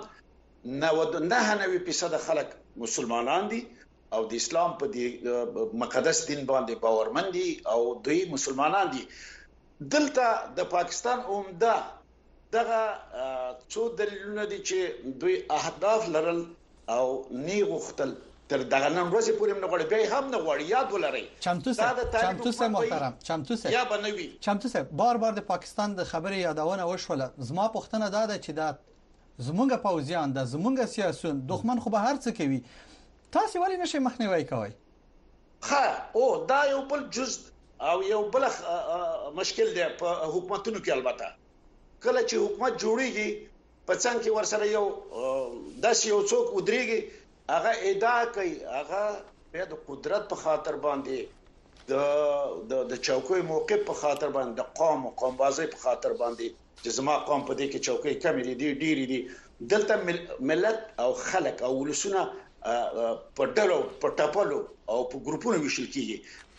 نه نه فیصد خلک مسلمانان دي او د اسلام په دې مقدس دین باندې باورمن دي او دوی مسلمانان دي دلته د پاکستان عمده دغه څو دلیلونه دي چې دوی اهداف لرل او نی غختل تر دغه نن ورځې پورې موږ غواړو به هم نه غواړو یاد ولرئ چمتو سه چمتو سه محترم چمتو سه یا بنوي چمتو سه بار بار د پاکستان د خبرې یادونه وشوله زما پوښتنه دا ده چې دا زمونږ پوځیان د زمونږ سیاسيون دښمن خو به هر څه کوي تاسو ولې نشئ مخنیوي کوئ ها او دا یو بل جز او یو بل مشکل دی په حکومتونو کې البته کله چې حکومت جوړیږي په څنګه کې ورسره یو داس یو څوک ودرېږي هغه ادعا کوي هغه د قدرت په خاطر باندې د د چوکۍ موقع په خاطر باندې د قوم او قوم بازي په خاطر باندې چې زما قوم په دې کې چوکۍ کمې دي ډېری دي دلته ملت او خلک او ولسونه په ډلو په ټاپلو او په ګروپونو ویشل کیږي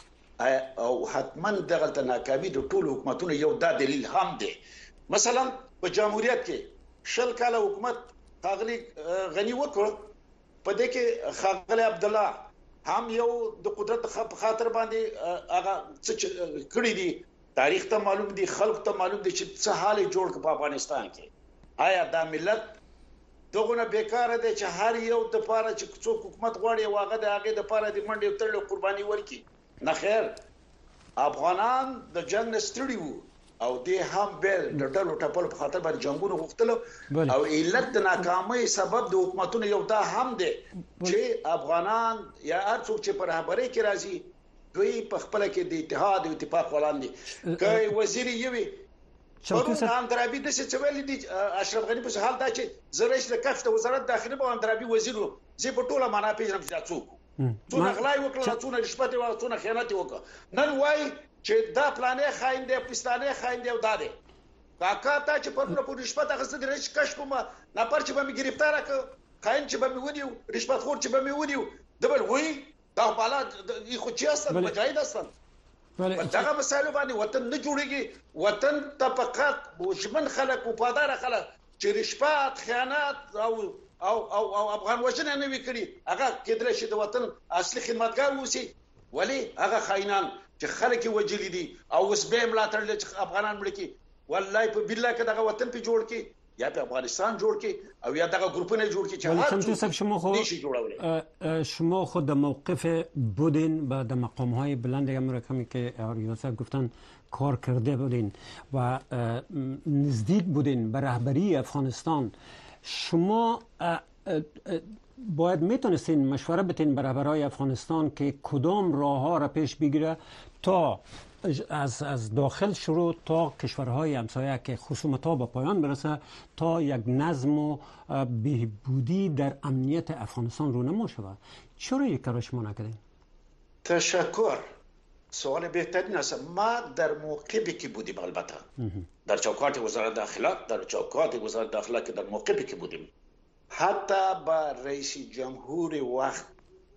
او حتما دغه ناکامي د ټولو حکومتونو یو دا دلیل هم دی مثلا په جمهوریت کې شل کاله حکومت خاغلی غنی وکړ په دې کې خاغلی عبد الله هم یو د قدرت په خاطر باندې هغه څه کړی دي تاریخ ته معلوم دي خلق ته معلوم دي چې څه حال جوړ ک په افغانستان کې آیا دا ملت دغه بیکاره دي چې هر یو د پاره چې څوک حکومت غواړي واغه د هغه د پاره د منډي ترلو قرباني ورکي نه خیر افغانان د جنگ ستړي وو او دې هم به د ډلو ټپل په خاطر باندې جنگونو غوښتل او علت د ناکامۍ سبب د حکومتونو یو دا هم دی چې افغانان یا هر څوک چې پر خبرې کې راځي دوی په خپل کې د اتحاد او اتفاق وړاندې کوي وزیر یوي چوکو اندرابي د څه ویل دي اشرف غنی په حال دا چې زریش د کفت وزارت داخلي په اندرابي وزیر زی په ټوله معنا پیژنم چې څوک څونه غلای وکړه څونه رشوت او څونه خیانت وکړه نن وای چې دا پلانې خاين دي پښتانه خاين دي او داده کاکا ته چې پر په رشوت اخیسته دي رش کښ کومه نه پر چې به می گرفتار کړ خاين چې به می ودیو رشوت خور چې به می ودیو دبل وای دا بالا خو چې اصل مجاهد اصل دغه مسایل باندې وطن نه جوړيږي وطن طبقات بوجمن خلک او پادار خلک چې رشوت خیانت او او او او افغان وجنه نه وکړي هغه کېدل شي د وطن اصلي خدمتګار وسی ولی هغه خاينان چې خلک وجلی دي او اوس به ملاتړ چې افغانان مړ کی والله په بالله کې دغه وطن په جوړ کی یا په افغانستان جوړ کړي او یا دغه ګروپونه جوړ کړي چې هر څه شما خود شما خود در موقف بودین با در مقام‌های بلند امریکایی که ریاست گفتن کار کرده بودین و نزدیک بودین به رهبری افغانستان. شما باید میتونستین مشوره بتین به رهبرای افغانستان که کدام راه‌ها را پیش بگیره تا از از داخل شروع تا کشورهای همسایه که خصومت‌ها به پایان برسه تا یک نظم و بهبودی در امنیت افغانستان رونما شود. چرا یک کار شما نکردین؟ تشکر. سوال بهترین است. ما در موقعی که بودیم البته در چوکات وزارت داخله در چوکات وزارت داخله که در موقعی که بودیم حتی با رئیس جمهور وقت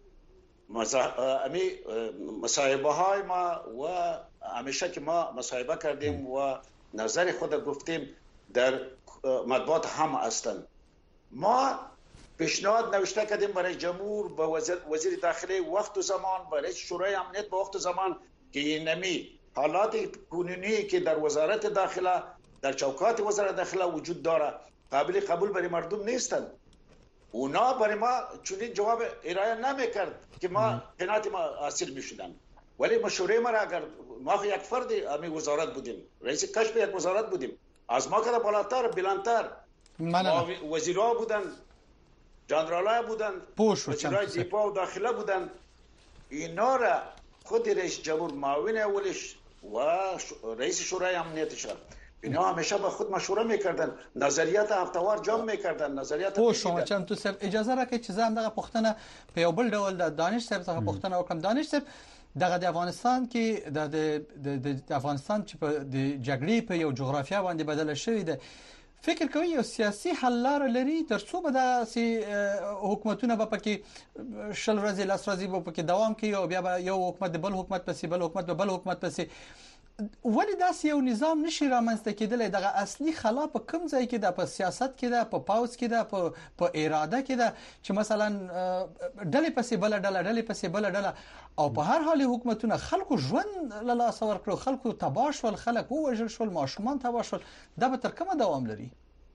امی مصاحبه های ما و همیشه که ما مصاحبه کردیم و نظر خود گفتیم در مطبوعات هم هستند. ما پیشنهاد نوشته کردیم برای جمهور با وزیر, وزیر داخله وقت و زمان برای شورای امنیت با وقت و زمان که این نمی حالات قانونی که در وزارت داخله در چوکات وزارت داخله وجود داره قابل قبول برای مردم نیستند. اونا برای ما چنین جواب ارائه نمیکرد که ما قناعت ما حاصل میشدن. ولی مشوره ما را اگر ما یک فرد امی وزارت بودیم رئیس کشف یک وزارت بودیم از ما که بالاتر بلندتر وزیرها بودن جنرالای بودن وزیرای دفاع و داخله بودن اینا را خود رئیس جمهور معاون اولش و رئیس شورای امنیتش اینا همیشه با خود مشوره میکردن نظریات هفتوار جمع میکردن نظریات پوه شما چم تو صاحب اجازه راکړئ چې زه دغه پوښتنه په یو بل ډول د دانش صاحب څخه پوښتنه وکړم. دانش صاحب دغه د افغانستان کې د د افغانستان چې په د جګړې په یو جغرافیه باندې بدله شوې ده فکر کوي یو سیاسي حل لار لري ترڅو به د سي حکومتونه به پکې شل ورځې لاس ورځې به پکې دوام کوي او بیا به یو حکومت بل حکومت پسې بل حکومت بل حکومت پسې ولی داس یو نظام نشي رامنځته کېدلی دغه اصلي خلا په کوم ځای کې ده په سیاست کې ده په پاوس کې ده په په اراده کې ده چې مثلا ډلې پسې بل ډله ډلې پسې بل ډله او په هر حال حکومتونه خلکو ژوند له لاس ورکړو خلکو تباه شول خلک ووژل شول ماشومان تباه شول دا به تر کومه دوام لري؟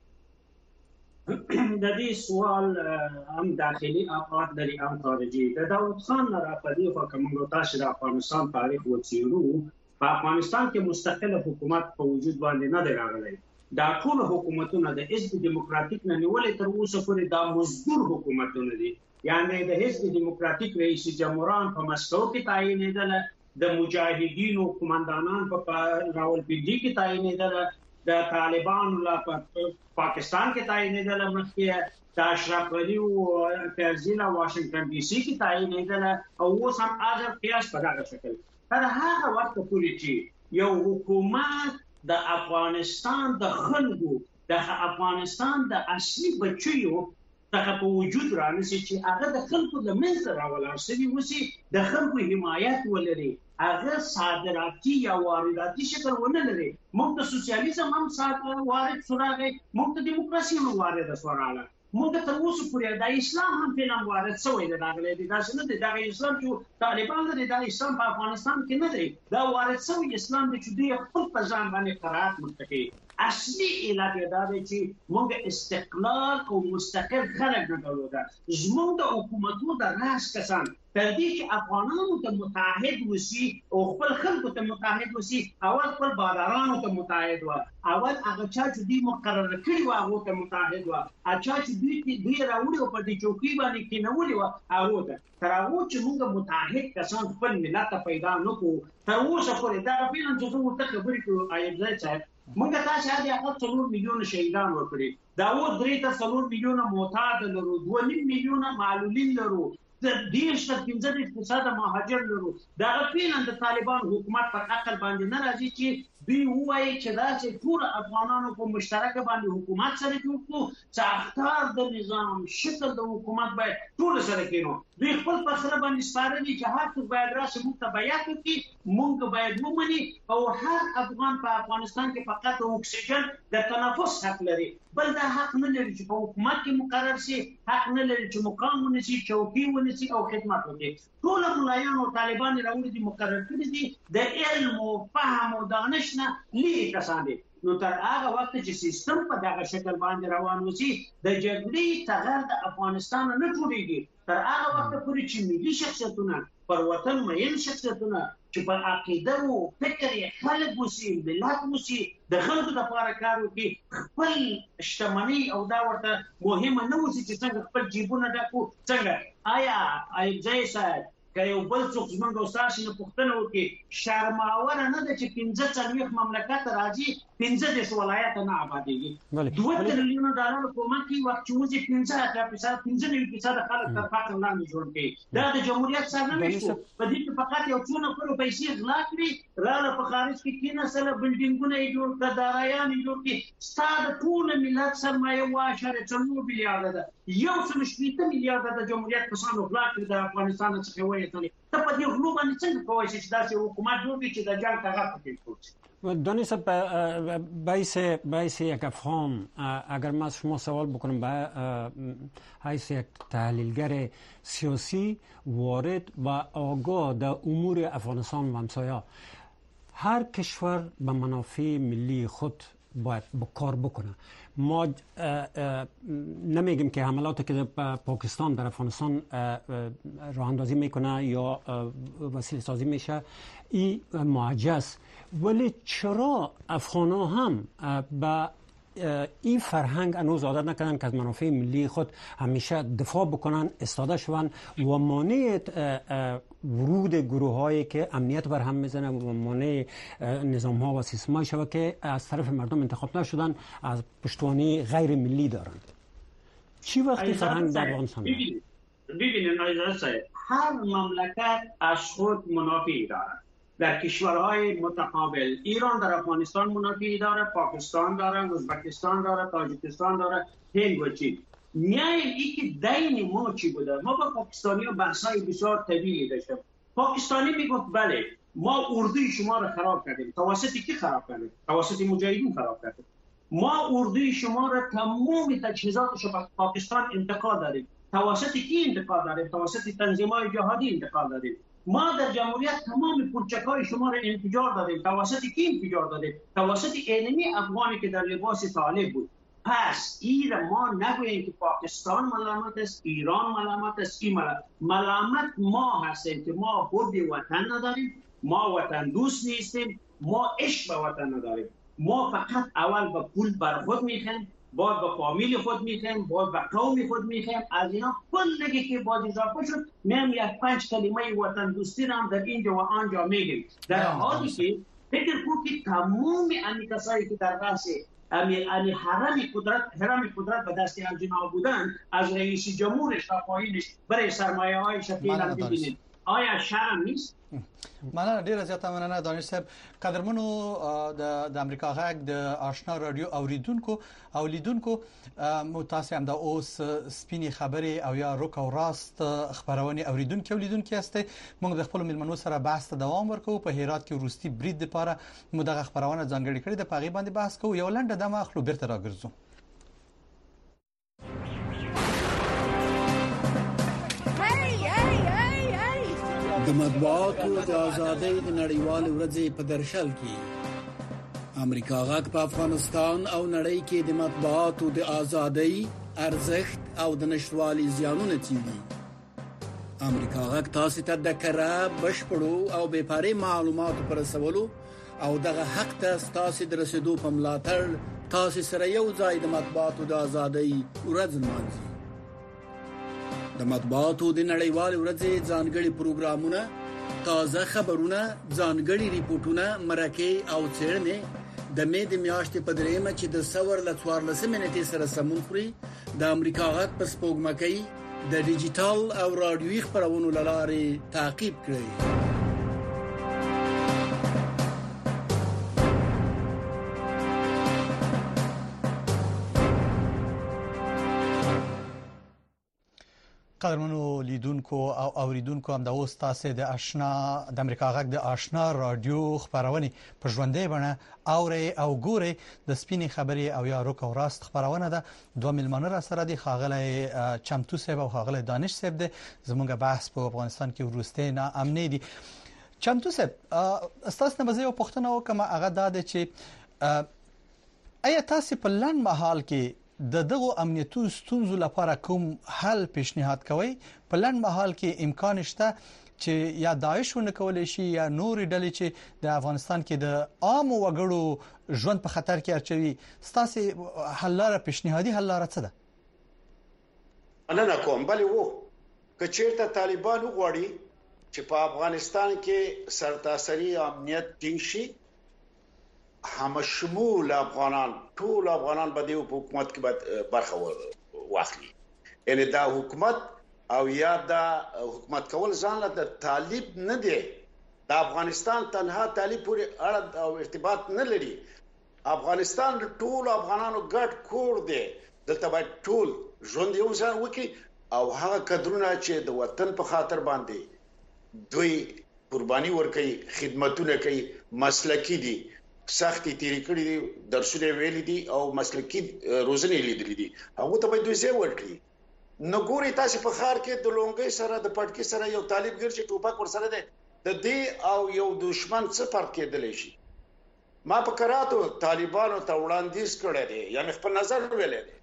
د دې سوال هم داخلي افغان لري هم خارجي د داوود خان را پدې خو کوم تاسو د افغانستان تاریخ وڅېړو په افغانستان کې مستقله حکومت په وجود باندې نه دی راغلی. دا ټول حکومتونه د حزب دیموکراتیک نه نیولې تر اوسه پورې دا مزدور حکومتونه دي. یعنی د حزب دیموکراتیک رئیس جمهوران په مسکو کې تعیینېدل د مجاهدینو قومندانان په راولپنډي کې تعیینېدل د طالبانو لا په پاکستان کې تعیینېدل مخکې د اشرف غني او ترزیلا واشنگټن ډي سي کې تعیینېدل او اوس هم اجر قیاس په دغه شکل تر هغه وخت پورې چې یو حکومت د افغانستان د خلکو د افغانستان د اصلي بچیو دغه په وجود رانسي چې هغه د خلکو د منځ راولار سوي وسی د خلکو حمایت ولري هغه صادراتي یا وارداتي شکل ونه لري. موږ د سوسیالیزم هم ساتل وارد سراغه موږ د دیموکراسي هم وارد سراغه موږ ته اوس پورې د اسلام هم فلم وارد شوی دی راغلی دی دا څنګه دی دا اسلام چې طالبان لري دا اسلام په افغانستان کې نه دی دا وارد شوی اسلام دی چې دوی خپل په ځان باندې قرارات متکي. اصلي علت دا دی چې موږ استقلال او مستقل خلک نه درلوده. زموږ د حکومتونو د راس کسان تر دې چې افغانانو ته متحد وسی او خپل خلکو ته متحد وسی اول خپل بادارانو ته متحد و اول هغه چې دوی مقرر کړی و هغه ته متحد و اچھا چې دوی دوی راوړي په دې چوکۍ باندې کې نهولي و هغه ته تر هغه چې موږ متحد کسان خپل ملت پیدا نکو تر اوسه پورې دا فلم چې څو ته خبرې کوي ایب ځای صاحب موږ تاسو هغه هغه څلور میلیون شهیدان ورکړي دا و درې ته څلور میلیون معتاد لرو دوه نیم میلیون معلولین لرو د دیش تر پنځه اقتصاد مهاجر لرو دا غوښنه د طالبان حکومت پر عقل باندې نه راځي چې دوی وایي چې دا چې ټول افغانانو په مشترک باندې حکومت سره کوو ساختار د نظام شکل د حکومت باید ټول سره کینو دوی خپل په سره باندې سپارلي چې هر څوک باید راشي موږ ته بیان وکړي موږ باید ومني او هر افغان په افغانستان کې فقط اکسیجن د تنفس حق لري بل دا حق نه لري چې په حکومت کې مقرر شي حق نه لري چې مقام ونشي چوکۍ ونشي ونیسي او خدمت وکړي. ټول ملایان او طالبان راوړي دي مقرر کړي دي د علم او فهم او دانش نه لري کسان دي. نو تر هغه وخت چې سیستم په دغه شکل باندې روان وسی د جګړې تغیر د افغانستان نه جوړیږي. تر هغه وخت پورې چې ملي شخصیتونه پر وطن مین شخصیتونه چې په عقیده او فکر یې خلک وسی ملت وسی د خلکو لپاره کار وکړي، خپل شتمنۍ او دا ورته مهمه نه وسی چې څنګه خپل جیبونه ډکو. څنګه آیا ایوب ځای صاحب که یو بل څوک زموږ او ستاسو نه پوښتنه وکړي، شرماوره نه ده چې پنځه څلوېښت مملکت راځي پنځه دېرش ولایته نه ابادېږي. دوه تریلیونه ډالر کومک کوي وخت چې وځي پنځه اتیا فیصد پنځه نوي فیصده خلک تر فقر لاندې ژوند کوي. دا د جمهوریت سره نه شو. په دې کې فقط یو څو نفرو پیسې غلا کړي، راله په خارج کې کېناستله، بلډینګونه یې جوړ کړه، دارایان یې جوړ کړي. ستا د ټول ملت سرمایه اوه اعشاریه څلور میلیارده ده. یو سل شپېته میلیارده د جمهوریت کسانو غلا کړي د افغانستان څخه وویستلې. ته په دې غلو باندې څنګه کولی شې چې داسې حکومت جوړ کړي چې د جنګ کاغذ پکې جوړ شي؟ دانی صاحب بایس بایس یک افغان اگر من از شما سوال بکنم به حیث یک تحلیلگر سیاسی وارد و آگاه در امور افغانستان و همسایه، هر کشور به منافع ملی خود باید کار بکنه. ما نمیگیم که حملاتی که پاکستان در افغانستان راه اندازی میکنه یا وسیله سازی میشه این معجز، ولی چرا افغان ها هم به این فرهنگ هنوز عادت نکردن که از منافع ملی خود همیشه دفاع بکنن، استاده شون و مانع ورود گروه هایی که امنیت بر هم میزنه و مانع نظام ها و سیستم های شود که از طرف مردم انتخاب نشدن از پشتوانی غیر ملی دارند؟ چی وقتی فرهنگ در افغانستان؟ ببینید آیزاد صاحب، هر مملکت از خود منافعی دارد. در کشورهای متقابل ایران در افغانستان منافعی داره، پاکستان داره، ازبکستان داره، تاجیکستان داره، هند و چین. میایم ای که دین ما چی بوده؟ ما با پاکستانی ها بحثای بسیار طبیعی داشتیم. پاکستانی میگفت بله ما اردوی شما را خراب کردیم. توسط کی خراب کردیم؟ توسط مجاهدین خراب کردیم. ما اردوی شما را تمام تجهیزاتش به پاکستان انتقال دادیم. توسط کی انتقال دادیم؟ توسط تنظیم‌های جهادی انتقال دادیم. ما در جمهوریت تمام پولچک‌های شما را انفجار دادیم. توسط کی انفجار دادیم؟ توسط انمی افغانی که در لباس طالب بود. پس این ما نگوییم که پاکستان ملامت است، ایران ملامت است، این ملامت. ملامت ما هستیم که ما حب وطن نداریم، ما وطن دوست نیستیم، ما عشق به وطن نداریم. ما فقط اول با پول بر خود میخوایم، باید با فامیل خود میخوایم، باید با قوم خود میخوایم. از اینا کلگی که باید اضافه شد میم یک پنج کلمه وطن دوستی هم در اینجا و آنجا میگیم. در حالی که فکر کنید که تمام امی کسایی که در رأس امی امی حرم قدرت حرم قدرت به دست انجنا بودن، از رئیس جمهورش تا پایینش برای سرمایه های شفیل هم ببینید. آیا شرم نیست؟ مننه، ډیره زیاته مننه دانش صاحب. قدرمنو د امریکا غږ د آشنا رادیو اوریدونکو او لیدونکو، متاسف هم د اوس سپینی خبرې او یا روک او راست خبرونه اوریدونکو او لیدونکو هسته. موږ د خپل ملمنو سره بحث ته دوام ورکوو. په هرات کې وروستي برید لپاره موږ د خبرونه ځانګړي کړې د پاغي باندې بحث کوو. یو لنډه دمه اخلو بیرته راګرځو. د مطبوعاتو د ازادۍ د نړیوال ورځې په درشل کې امریکا غږ په افغانستان او نړۍ کې د مطبوعاتو د ازادۍ ارزښت او د نشټوالي زیانونه څیړي. امریکا غږ تاسو ته د کره بشپړو او بې پرې معلوماتو پر رسولو او دغه حق ته تاسو د رسیدو په ملاتړ تاسو سره یو ځای د مطبوعاتو د ازادۍ ورځ لمانځي. د مطبوعاتو د نړیوال ورځې ځانګړي پروګرامونه، تازه خبرونه، ځانګړي ریپورتونه، مرکې او څېړنې د مې د میاشتې په دریمه چې د څوار ل څوارلسمې نیټې سره سمون خوري د امریکا غږ په سپوږمکۍ د ډیجیټل او رادیوي خبرونو له لارې تعقیب کړئ. قدرمنو لیدونکو او اوریدونکو هم د اوس تاسو د آشنا د امریکا غږ د آشنا رادیو خبرونه په ژوندۍ بڼه اوري او ګوري د سپینې خبري او یا روک او راست خبرونه ده دوه ملمانه را سره دي خاغله چمتو صاحب او خاغله دانش صاحب ده زموږ بحث په افغانستان کې ورسته نه امني دي. چمتو صاحب استاسو نه مزه او پښتنه وکم هغه د چې ایا تاسو په لن محل کې د دغه امنیتي ستونزو لپاره کوم حل پیشنهاد کوي؟ په لن محل کې امکان شته چې یا داعش ونه کولای شي یا نور ډلې چې د افغانستان کې د عام وګړو ژوند په خطر کې اچوي، ستاسو حل لاره پیشنهادي حل لاره څه ده؟ انا نه کوم بلې وو که چیرته طالبان وغواړي چې په افغانستان کې سرتاسري امنیت ټینګ شي، هم شمول افغانان ټول افغانان به د حکومت کې برخه واخلي. یعنی دا حکومت او یا دا حکومت کول ځان له طالب نه دی، د افغانستان تنها طالب پورې اړه او ارتباط نه لري. افغانستان ټول افغانانو ګډ کور دی، دلته باید ټول ژوند یو ځای وکړي او هغه قدرونه چې د وطن په خاطر باندې دوی قرباني ورکړي، خدمتونه کوي، مسلکی دي، سختي تیری کړی دي، درسونه ویلي دي او مسلکی روزنه لیدلې دي، هغه ته باید دوی ځای ورکړي. نو ګوري تاسو په خار کې د لونګي سره د پټکی سره یو طالب ګر چې ټوپک ور سره ده د دې او یو دشمن څه فرق کېدلی شي. ما په کراتو طالبانو ته وړاندیز کړی دی، یعنی خپل نظر ویلی دی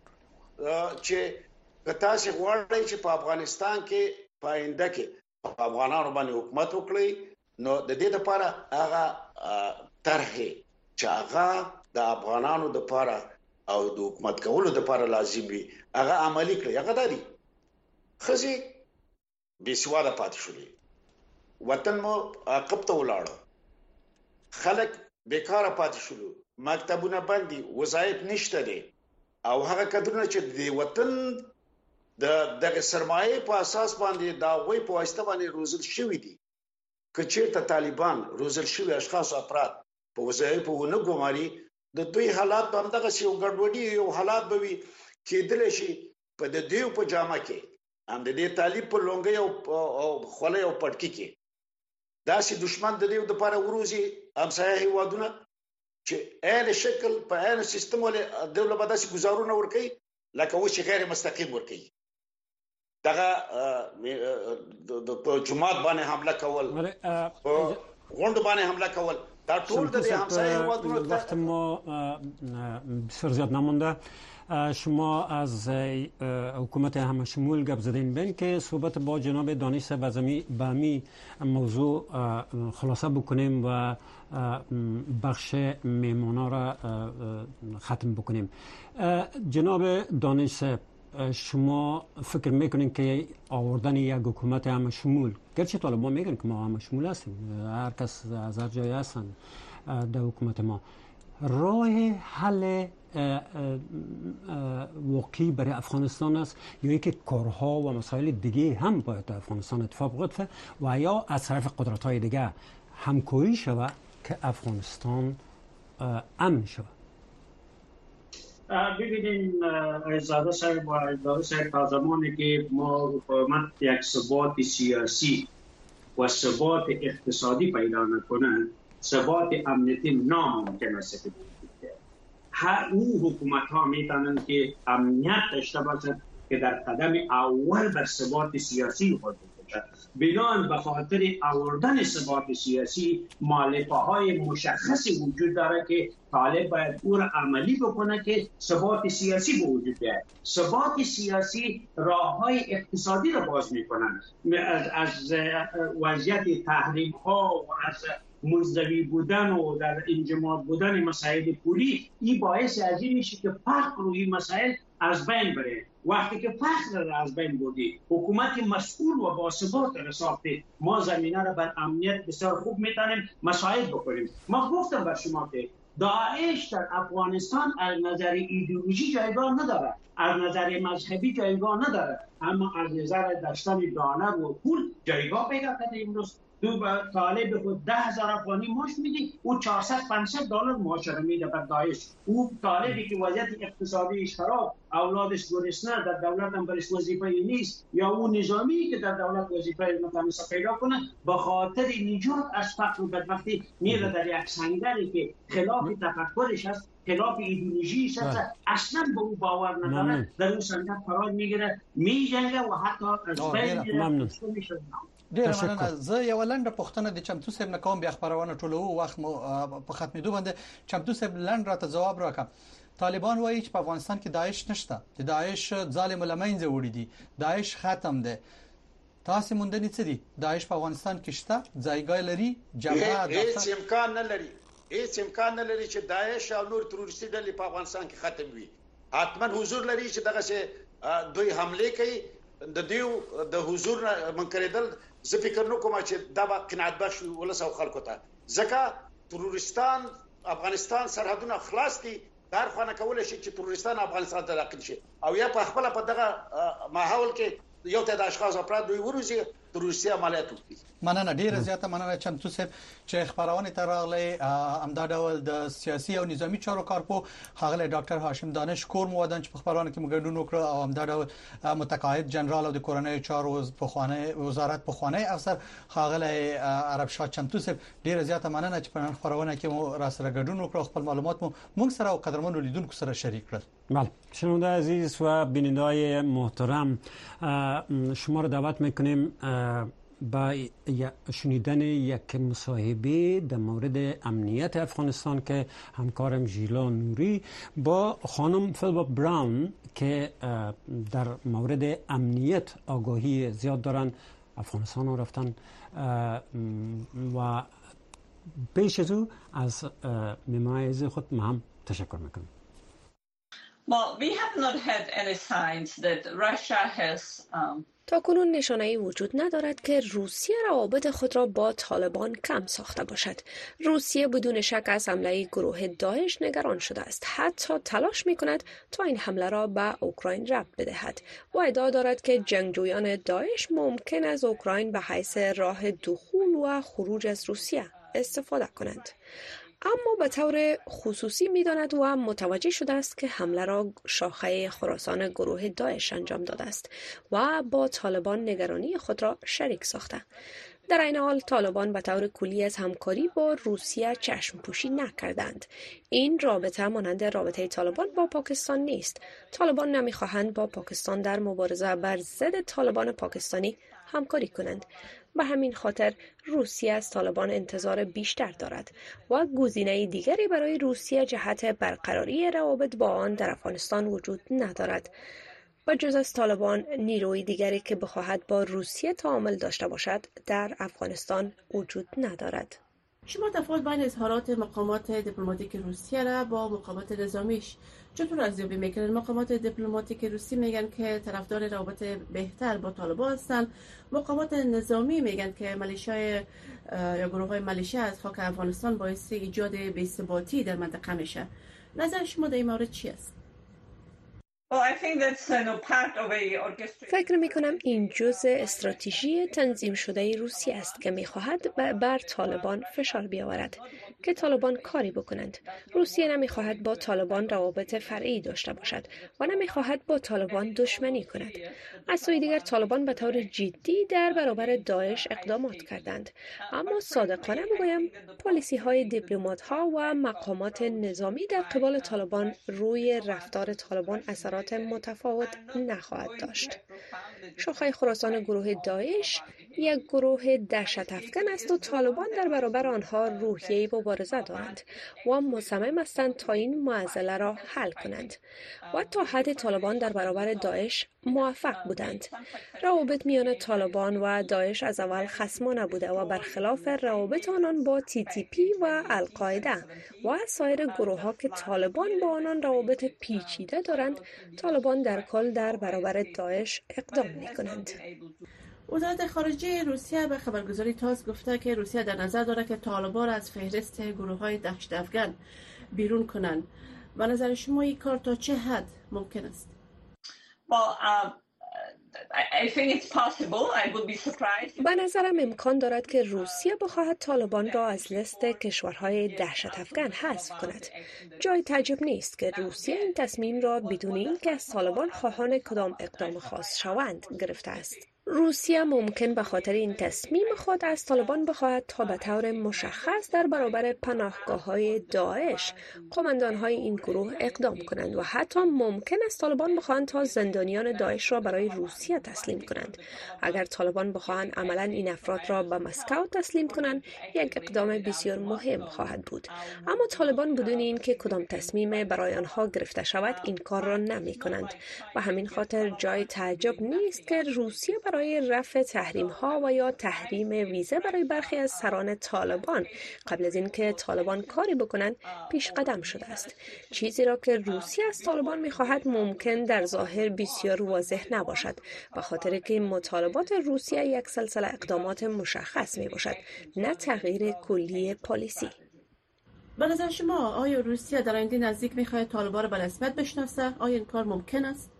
چې تاسو غواړئ چې په افغانستان کې پاینده کې په افغانانو باندې حکومت وکړي، نو د دې لپاره هغه طرح چې هغه د افغانانو د لپاره او د حکومت کولو د لپاره لازم وي هغه عملی کړي. هغه داري خزي بيسواده پاتې شولې، وطن مو عقب ته ولاړ، خلک بیکاره پاتې شول، مکتبونه بندي، وظایف نشته دي او هغه کډرونه چې د وطن د دغه سرمایه په اساس باندې دا وای په واسطه باندې روزل شوی دي. که چیرته طالبان روزل شوی اشخاص او افراد په وظایف ونه ګماري، د دوی حالات هم دغه یو ګډوډي یو حالات به وي کېدل شي په د دیو په جامه کې هم د دې طالب په لونګي او خولې او پټکی کې داسې دشمن د دیو د لپاره وروزي همسایه هیوادونه چې اله شکل په اله سیستم ولې دوله به داسې گزارونه ورکي لکه و چې غیر مستقیم ورکي. دغه د جماعت باندې حمله کول، غونډ باندې حمله کول، دا ټول د همسایه هیوادونو وقت ما بسیار زیاد نمونده. شما از حکومت همشمول گپ زدین بین که صحبت با جناب دانش صاحب از به همی موضوع خلاصه بکنیم و بخش میمونا را ختم بکنیم. جناب دانش صاحب، شما فکر میکنین که آوردن یک حکومت همشمول، گرچه طالبان میگن که ما همشمول هستیم، هر کس از هر جای هستن در حکومت ما، راه حل واقعی برای افغانستان است یا اینکه کارها و مسائل دیگه هم باید در افغانستان اتفاق بیفته و یا از طرف قدرت‌های دیگه همکاری شود که افغانستان امن شود؟ ببینید عزیزاده صاحب و عزیزاده صاحب، تا زمانی که ما حکومت یک ثبات سیاسی و ثبات اقتصادی پیدا نکنند، ثبات امنیتی ناممکن است که هر اون حکومت ها میتونن که امنیت داشته باشند که در قدم اول بر ثبات سیاسی خود باشد. بنان به خاطر آوردن ثبات سیاسی مالپه های مشخصی وجود داره که طالب باید او را عملی بکنه که ثبات سیاسی به وجود بیاید. ثبات سیاسی راه های اقتصادی را باز میکنن. از, از وضعیت تحریم ها و از مزدوی بودن و در انجماد بودن مسائل پولی، این باعث از این میشه که فقر و این مسائل از بین بره. وقتی که فقر را از بین بردی، حکومت مسئول و باثبات را ساخته، ما زمینه را بر امنیت بسیار خوب میتونیم مساعد بکنیم. ما گفتم بر شما که داعش در افغانستان از نظر ایدئولوژی جایگاه نداره، از نظر مذهبی جایگاه نداره، اما از نظر داشتن دانه و پول جایگاه پیدا کرده. امروز دو به طالب خود ده هزار افغانی معاش میدی، او چهارصد پانصد دلار معاش رو میده بر داعش. او طالبی که وضعیت اقتصادیش خراب، اولادش گرسنه، در دولت هم برش وظیفه نیست، یا او نظامی که در دولت وظیفه نتونسته پیدا کنه، به خاطر نجات از فقر و بدبختی میره در یک سنگری که خلاف تفکرش است، خلاف ایدئولوژیش است، اصلا به او باور نداره، در اون سنگر قرار میگیره، میجنگه و حتی از بین میره. ډیر مننه. زه یو لنډه پوښتنه د چمتو صاحب نه کوم، بیا خبرونه ټولو وخت مو په ختمېدو باندې. چمتو صاحب لنډ راته جواب راکړه. طالبان وایي چې په افغانستان کې داعش نشته، د داعش ظالم لمنځه وړي دي، داعش ختم ده. تاسو موندنې څه دي؟ داعش په افغانستان کې شته، ځایګای لري، جبهه ده، هیڅ امکان نه لري، هیڅ امکان نه لري چې داعش او نور تروریستي ډلې په افغانستان کې ختم وي. حتما حضور لري چې دغه څه دوی حمله کوي، د دیو د حضور منکردل. زه فکر نه کوم چې دا به قناعت بخش ولس او خلکو ته، ځکه تروریستان افغانستان سرحدونه خلاص دي، هر خانه کول شي چې تروریستان افغانستان ته داخل شي او یا په خپل په دغه ماحول کې یو ته د اشخاص افراد دوی ورسي تروریستي عملیات وکړي. مننه، ډیره زیاته مننه چمتو صاحب چې خبرونه تر راغلي. امدا ډول د سیاسي او نظامی چارو کارپو هغه ډاکټر هاشم دانش کور مودن چې په خبرونه کې مګډون وکړ، او امدا ډول متقاعد جنرال او د کورنۍ چارو په خوانه وزارت په خوانه افسر هغه عرب شاه چمتو صاحب ډیره زیاته مننه چې په خبرونه کې مو را سره ګډون وکړ، خپل معلومات مو موږ سره او قدرمنو لیدونکو سره شریک کړل. بله، شنونده عزیز و بیننده‌های محترم، شما را دعوت میکنیم با شنیدن یک مصاحبه در مورد امنیت افغانستان که همکارم ژیلا نوری با خانم فیلبا براون که در مورد امنیت آگاهی زیاد دارن، افغانستان رو رفتن و پیش از او از ممایز خود ما هم تشکر میکنم. Well, we have not had any signs that Russia has um, تاکنون نشانه‌ای وجود ندارد که روسیه روابط خود را با طالبان کم ساخته باشد. روسیه بدون شک از حمله گروه داعش نگران شده است. حتی تلاش می‌کند تا این حمله را به اوکراین ربط بدهد و ادعا دارد که جنگجویان داعش ممکن است اوکراین به حیث راه دخول و خروج از روسیه استفاده کنند. اما به طور خصوصی می‌داند و متوجه شده است که حمله را شاخه خراسان گروه داعش انجام داده است و با طالبان نگرانی خود را شریک ساخته. در این حال طالبان به طور کلی از همکاری با روسیه چشم پوشی نکردند. این رابطه مانند رابطه طالبان با پاکستان نیست. طالبان نمی‌خواهند با پاکستان در مبارزه بر ضد طالبان پاکستانی همکاری کنند. به همین خاطر روسیه از طالبان انتظار بیشتر دارد و گزینه دیگری برای روسیه جهت برقراری روابط با آن در افغانستان وجود ندارد. و جز از طالبان نیروی دیگری که بخواهد با روسیه تعامل داشته باشد در افغانستان وجود ندارد. شما تفاوت بین اظهارات مقامات دیپلماتیک روسیه را با مقامات نظامیش چطور ارزیابی میکنید؟ مقامات دیپلماتیک روسی میگن که طرفدار روابط بهتر با طالبان هستند، مقامات نظامی میگن که ملیشای یا گروه های ملیشه از خاک افغانستان باعث ایجاد بی‌ثباتی در منطقه میشه. نظر شما در این مورد چی است؟ فکر می کنم این جزء استراتژی تنظیم شده روسیه است که می خواهد بر طالبان فشار بیاورد که طالبان کاری بکنند. روسیه نمی خواهد با طالبان روابط فرعی داشته باشد و نمی خواهد با طالبان دشمنی کند. از سوی دیگر طالبان به طور جدی در برابر داعش اقدامات کردند، اما صادقانه بگویم پالیسی های دیپلمات ها و مقامات نظامی در قبال طالبان روی رفتار طالبان اثرات متفاوت نخواهد داشت. شاخه خراسان گروه داعش یک گروه دهشت افکن است و طالبان در برابر آنها روحیه مبارزه دارند و مصمم هستند تا این معضله را حل کنند و تا حد طالبان در برابر داعش موفق بودند. روابط میان طالبان و داعش از اول خصمانه بوده و برخلاف روابط آنان با تی تی پی و القاعده و سایر گروه ها که طالبان با آنان روابط پیچیده دارند، طالبان در کل در برابر داعش اقدام می کنند. وزارت خارجه روسیه به خبرگزاری تاس گفته که روسیه در نظر دارد که طالبان از فهرست گروه‌های دهشت افکن بیرون کنند. به نظر شما این کار تا چه حد ممکن است؟ Well, um, I think it's possible. I would be surprised. به نظرم امکان دارد که روسیه بخواهد طالبان را از لیست کشورهای دهشت افکن حذف کند. جای تعجب نیست که روسیه این تصمیم را بدون اینکه از طالبان خواهان کدام اقدام خاص شوند گرفته است. روسیه ممکن به خاطر این تصمیم خود از طالبان بخواهد تا به طور مشخص در برابر پناهگاه‌های داعش قماندان‌های این گروه اقدام کنند و حتی ممکن است طالبان بخواهند تا زندانیان داعش را برای روسیه تسلیم کنند. اگر طالبان بخواهند عملاً این افراد را به مسکو تسلیم کنند، یک اقدام بسیار مهم خواهد بود. اما طالبان بدون اینکه کدام تصمیم برای آنها گرفته شود این کار را نمی‌کنند. و همین خاطر جای تعجب نیست که روسیه برای رفع تحریم ها و یا تحریم ویزه برای برخی از سران طالبان قبل از اینکه طالبان کاری بکنند پیش قدم شده است. چیزی را که روسیه از طالبان می‌خواهد ممکن در ظاهر بسیار واضح نباشد، به خاطر که مطالبات روسیه یک سلسله اقدامات مشخص میباشد، نه تغییر کلی پالیسی. به نظر شما آیا روسیه در آینده نزدیک می‌خواهد طالبان را به رسمیت بشناسه؟ آیا این کار ممکن است؟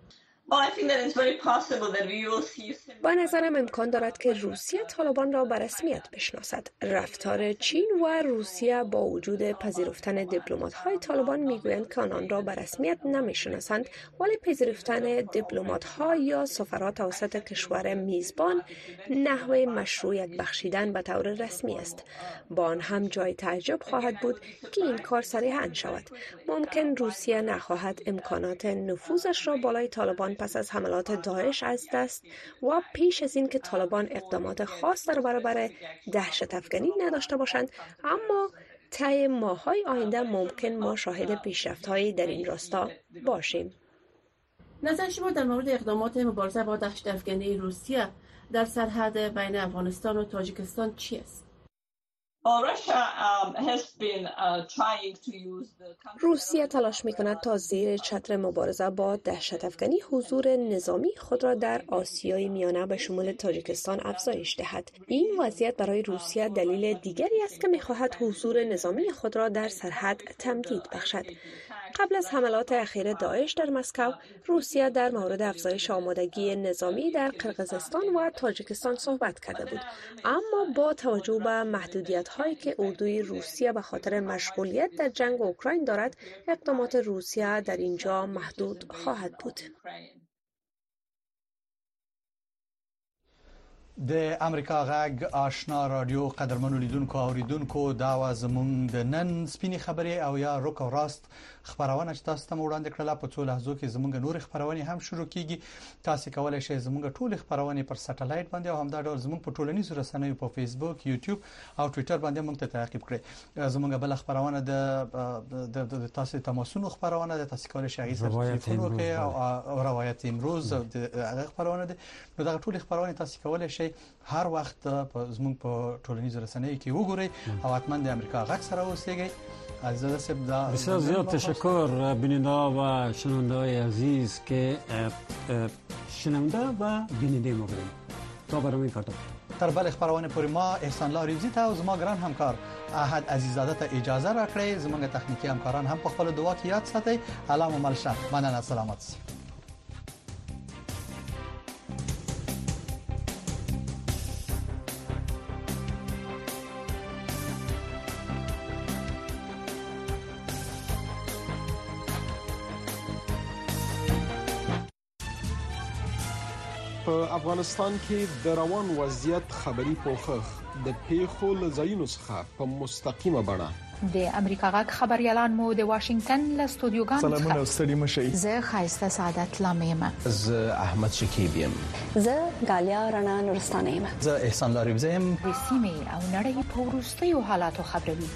با نظرم امکان دارد که روسیه طالبان را به رسمیت بشناسد. رفتار چین و روسیه با وجود پذیرفتن دیپلمات‌های طالبان میگویند که آنان را به رسمیت نمیشناسند، ولی پذیرفتن دیپلمات‌ها یا سفرا توسط کشور میزبان نحوه مشروعیت بخشیدن به طور رسمی است. با آن هم جای تعجب خواهد بود که این کار صریحاً شود. ممکن روسیه نخواهد امکانات نفوذش را بالای طالبان پس از حملات داعش از دست و پیش از این که طالبان اقدامات خاص در برابر دهشت افکنی نداشته باشند، اما طی ماه‌های آینده ممکن ما شاهد پیشرفت‌هایی در این راستا باشیم. نظر شما در مورد اقدامات مبارزه با دهشت افکنی روسیه در سرحد بین افغانستان و تاجیکستان چی است؟ روسیه تلاش می‌کند تا زیر چتر مبارزه با دهشت افکنی حضور نظامی خود را در آسیای میانه به شمول تاجیکستان افزایش دهد. این وضعیت برای روسیه دلیل دیگری است که می‌خواهد حضور نظامی خود را در سرحد تمدید بخشد. قبل از حملات اخیر داعش در مسکو، روسیه در مورد افزایش آمادگی نظامی در قرقیزستان و تاجیکستان صحبت کرده بود، اما با توجه به محدودیت‌هایی که اردوی روسیه به خاطر مشغولیت در جنگ اوکراین دارد، اقدامات روسیه در اینجا محدود خواهد بود. د امریکا غږ آشنا رادیو قدرمنو لیدونکو اوریدونکو دا و زمونږ د نن سپینې خبرې او یا روک او راست خبرونه چې تاسو ته وړاندې کړل. په څو لحظو کې زمونږ نور خبرونه هم شروع کیږي. تاسو کولای شئ زمونږ ټول خبرونه پر سټلایټ باندې او همدا ډول زمونږ په ټولنیزو رسنیو په فیسبوک، یوټیوب او ټوئیټر باندې موږ ته تعقیب کړئ. زمونږ بل خبرونه د د تاسو تماسونو خبرونه د تاسو کولای شئ تلیفون وکړئ او روایت امروز د هغه خبرونه ده. نو دا ټول خبرونه تاسو کولای شئ هر وخت په زمونږ په ټولنیزو رسنیو کې وګورئ او حتما د امریکا غږ سره اوسئ. عزیز سبدا بسیار زیاد تشکر بیننده و شنونده عزیز که شنونده و بیننده ما بودیم. تا برنامه کارتون تر بل خبرونه پوری ما احسان الله ریزی ته او زما ګران همکار احد عزیزاده ته اجازه راکړئ. زموږ تخنیکی همکاران هم په خپل دعا کې یاد ساتئ. الله مو ملشه. مننه. سلامت. په افغانستان کې د روان وضعیت خبري پوښښ د پیښو لزاینو څخه په مستقیمه بڼه د امریکا غږ خبريالان مو د واشنگټن له استودیوګانو څخه سلامونه ستړي مشئ. زه خایسته سعادت لامیم. زه احمد شکیب یم. زه غالیا رڼا نورستانه یم. زه احسان الله ریزی یم. د سیمې او نړۍ په وروستیو حالاتو خبروي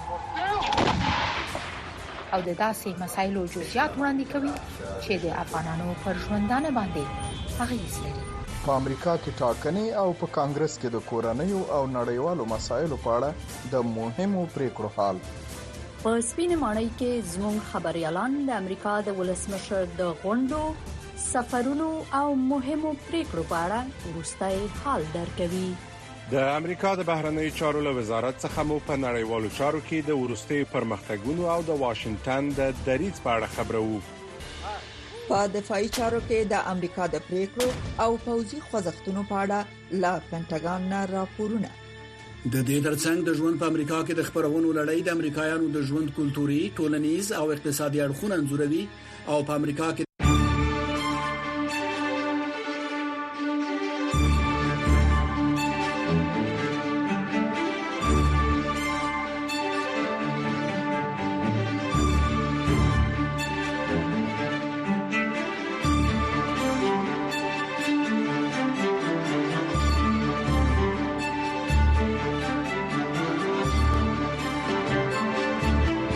او د داسې مسایلو جزئیات وړاندې کوي چې د افغانانو پر ژوندانه باندې اغیز لري. په امریکا کې ټاکنې او په کانګرس کې د کورنیو او نړیوالو مسایلو په اړه د مهمو پریکړو حال. په سپینې ماڼۍ کې زموږ خبريالان د امریکا د ولسمشر د غونډو، سفرونو او مهمو پریکړو په اړه وروستي حال درکوي. د امریکا د بهرنی چارو له وزارت څخه مو په نړیوالو چارو کې د ورستي پرمختګونو او د واشنگټن د دریځ په اړه خبرو. په دفاعي چارو کې د امریکا د پریکړو او پوځي خوځښتونو په اړه لا پینټاګان نه راپورونه. د دې ترڅنګ د ژوند په امریکا کې د خبرونو لړۍ د امریکایانو د ژوند کلتوري، ټولنیز او اقتصادي اړخونه انځوروي او په امریکا کې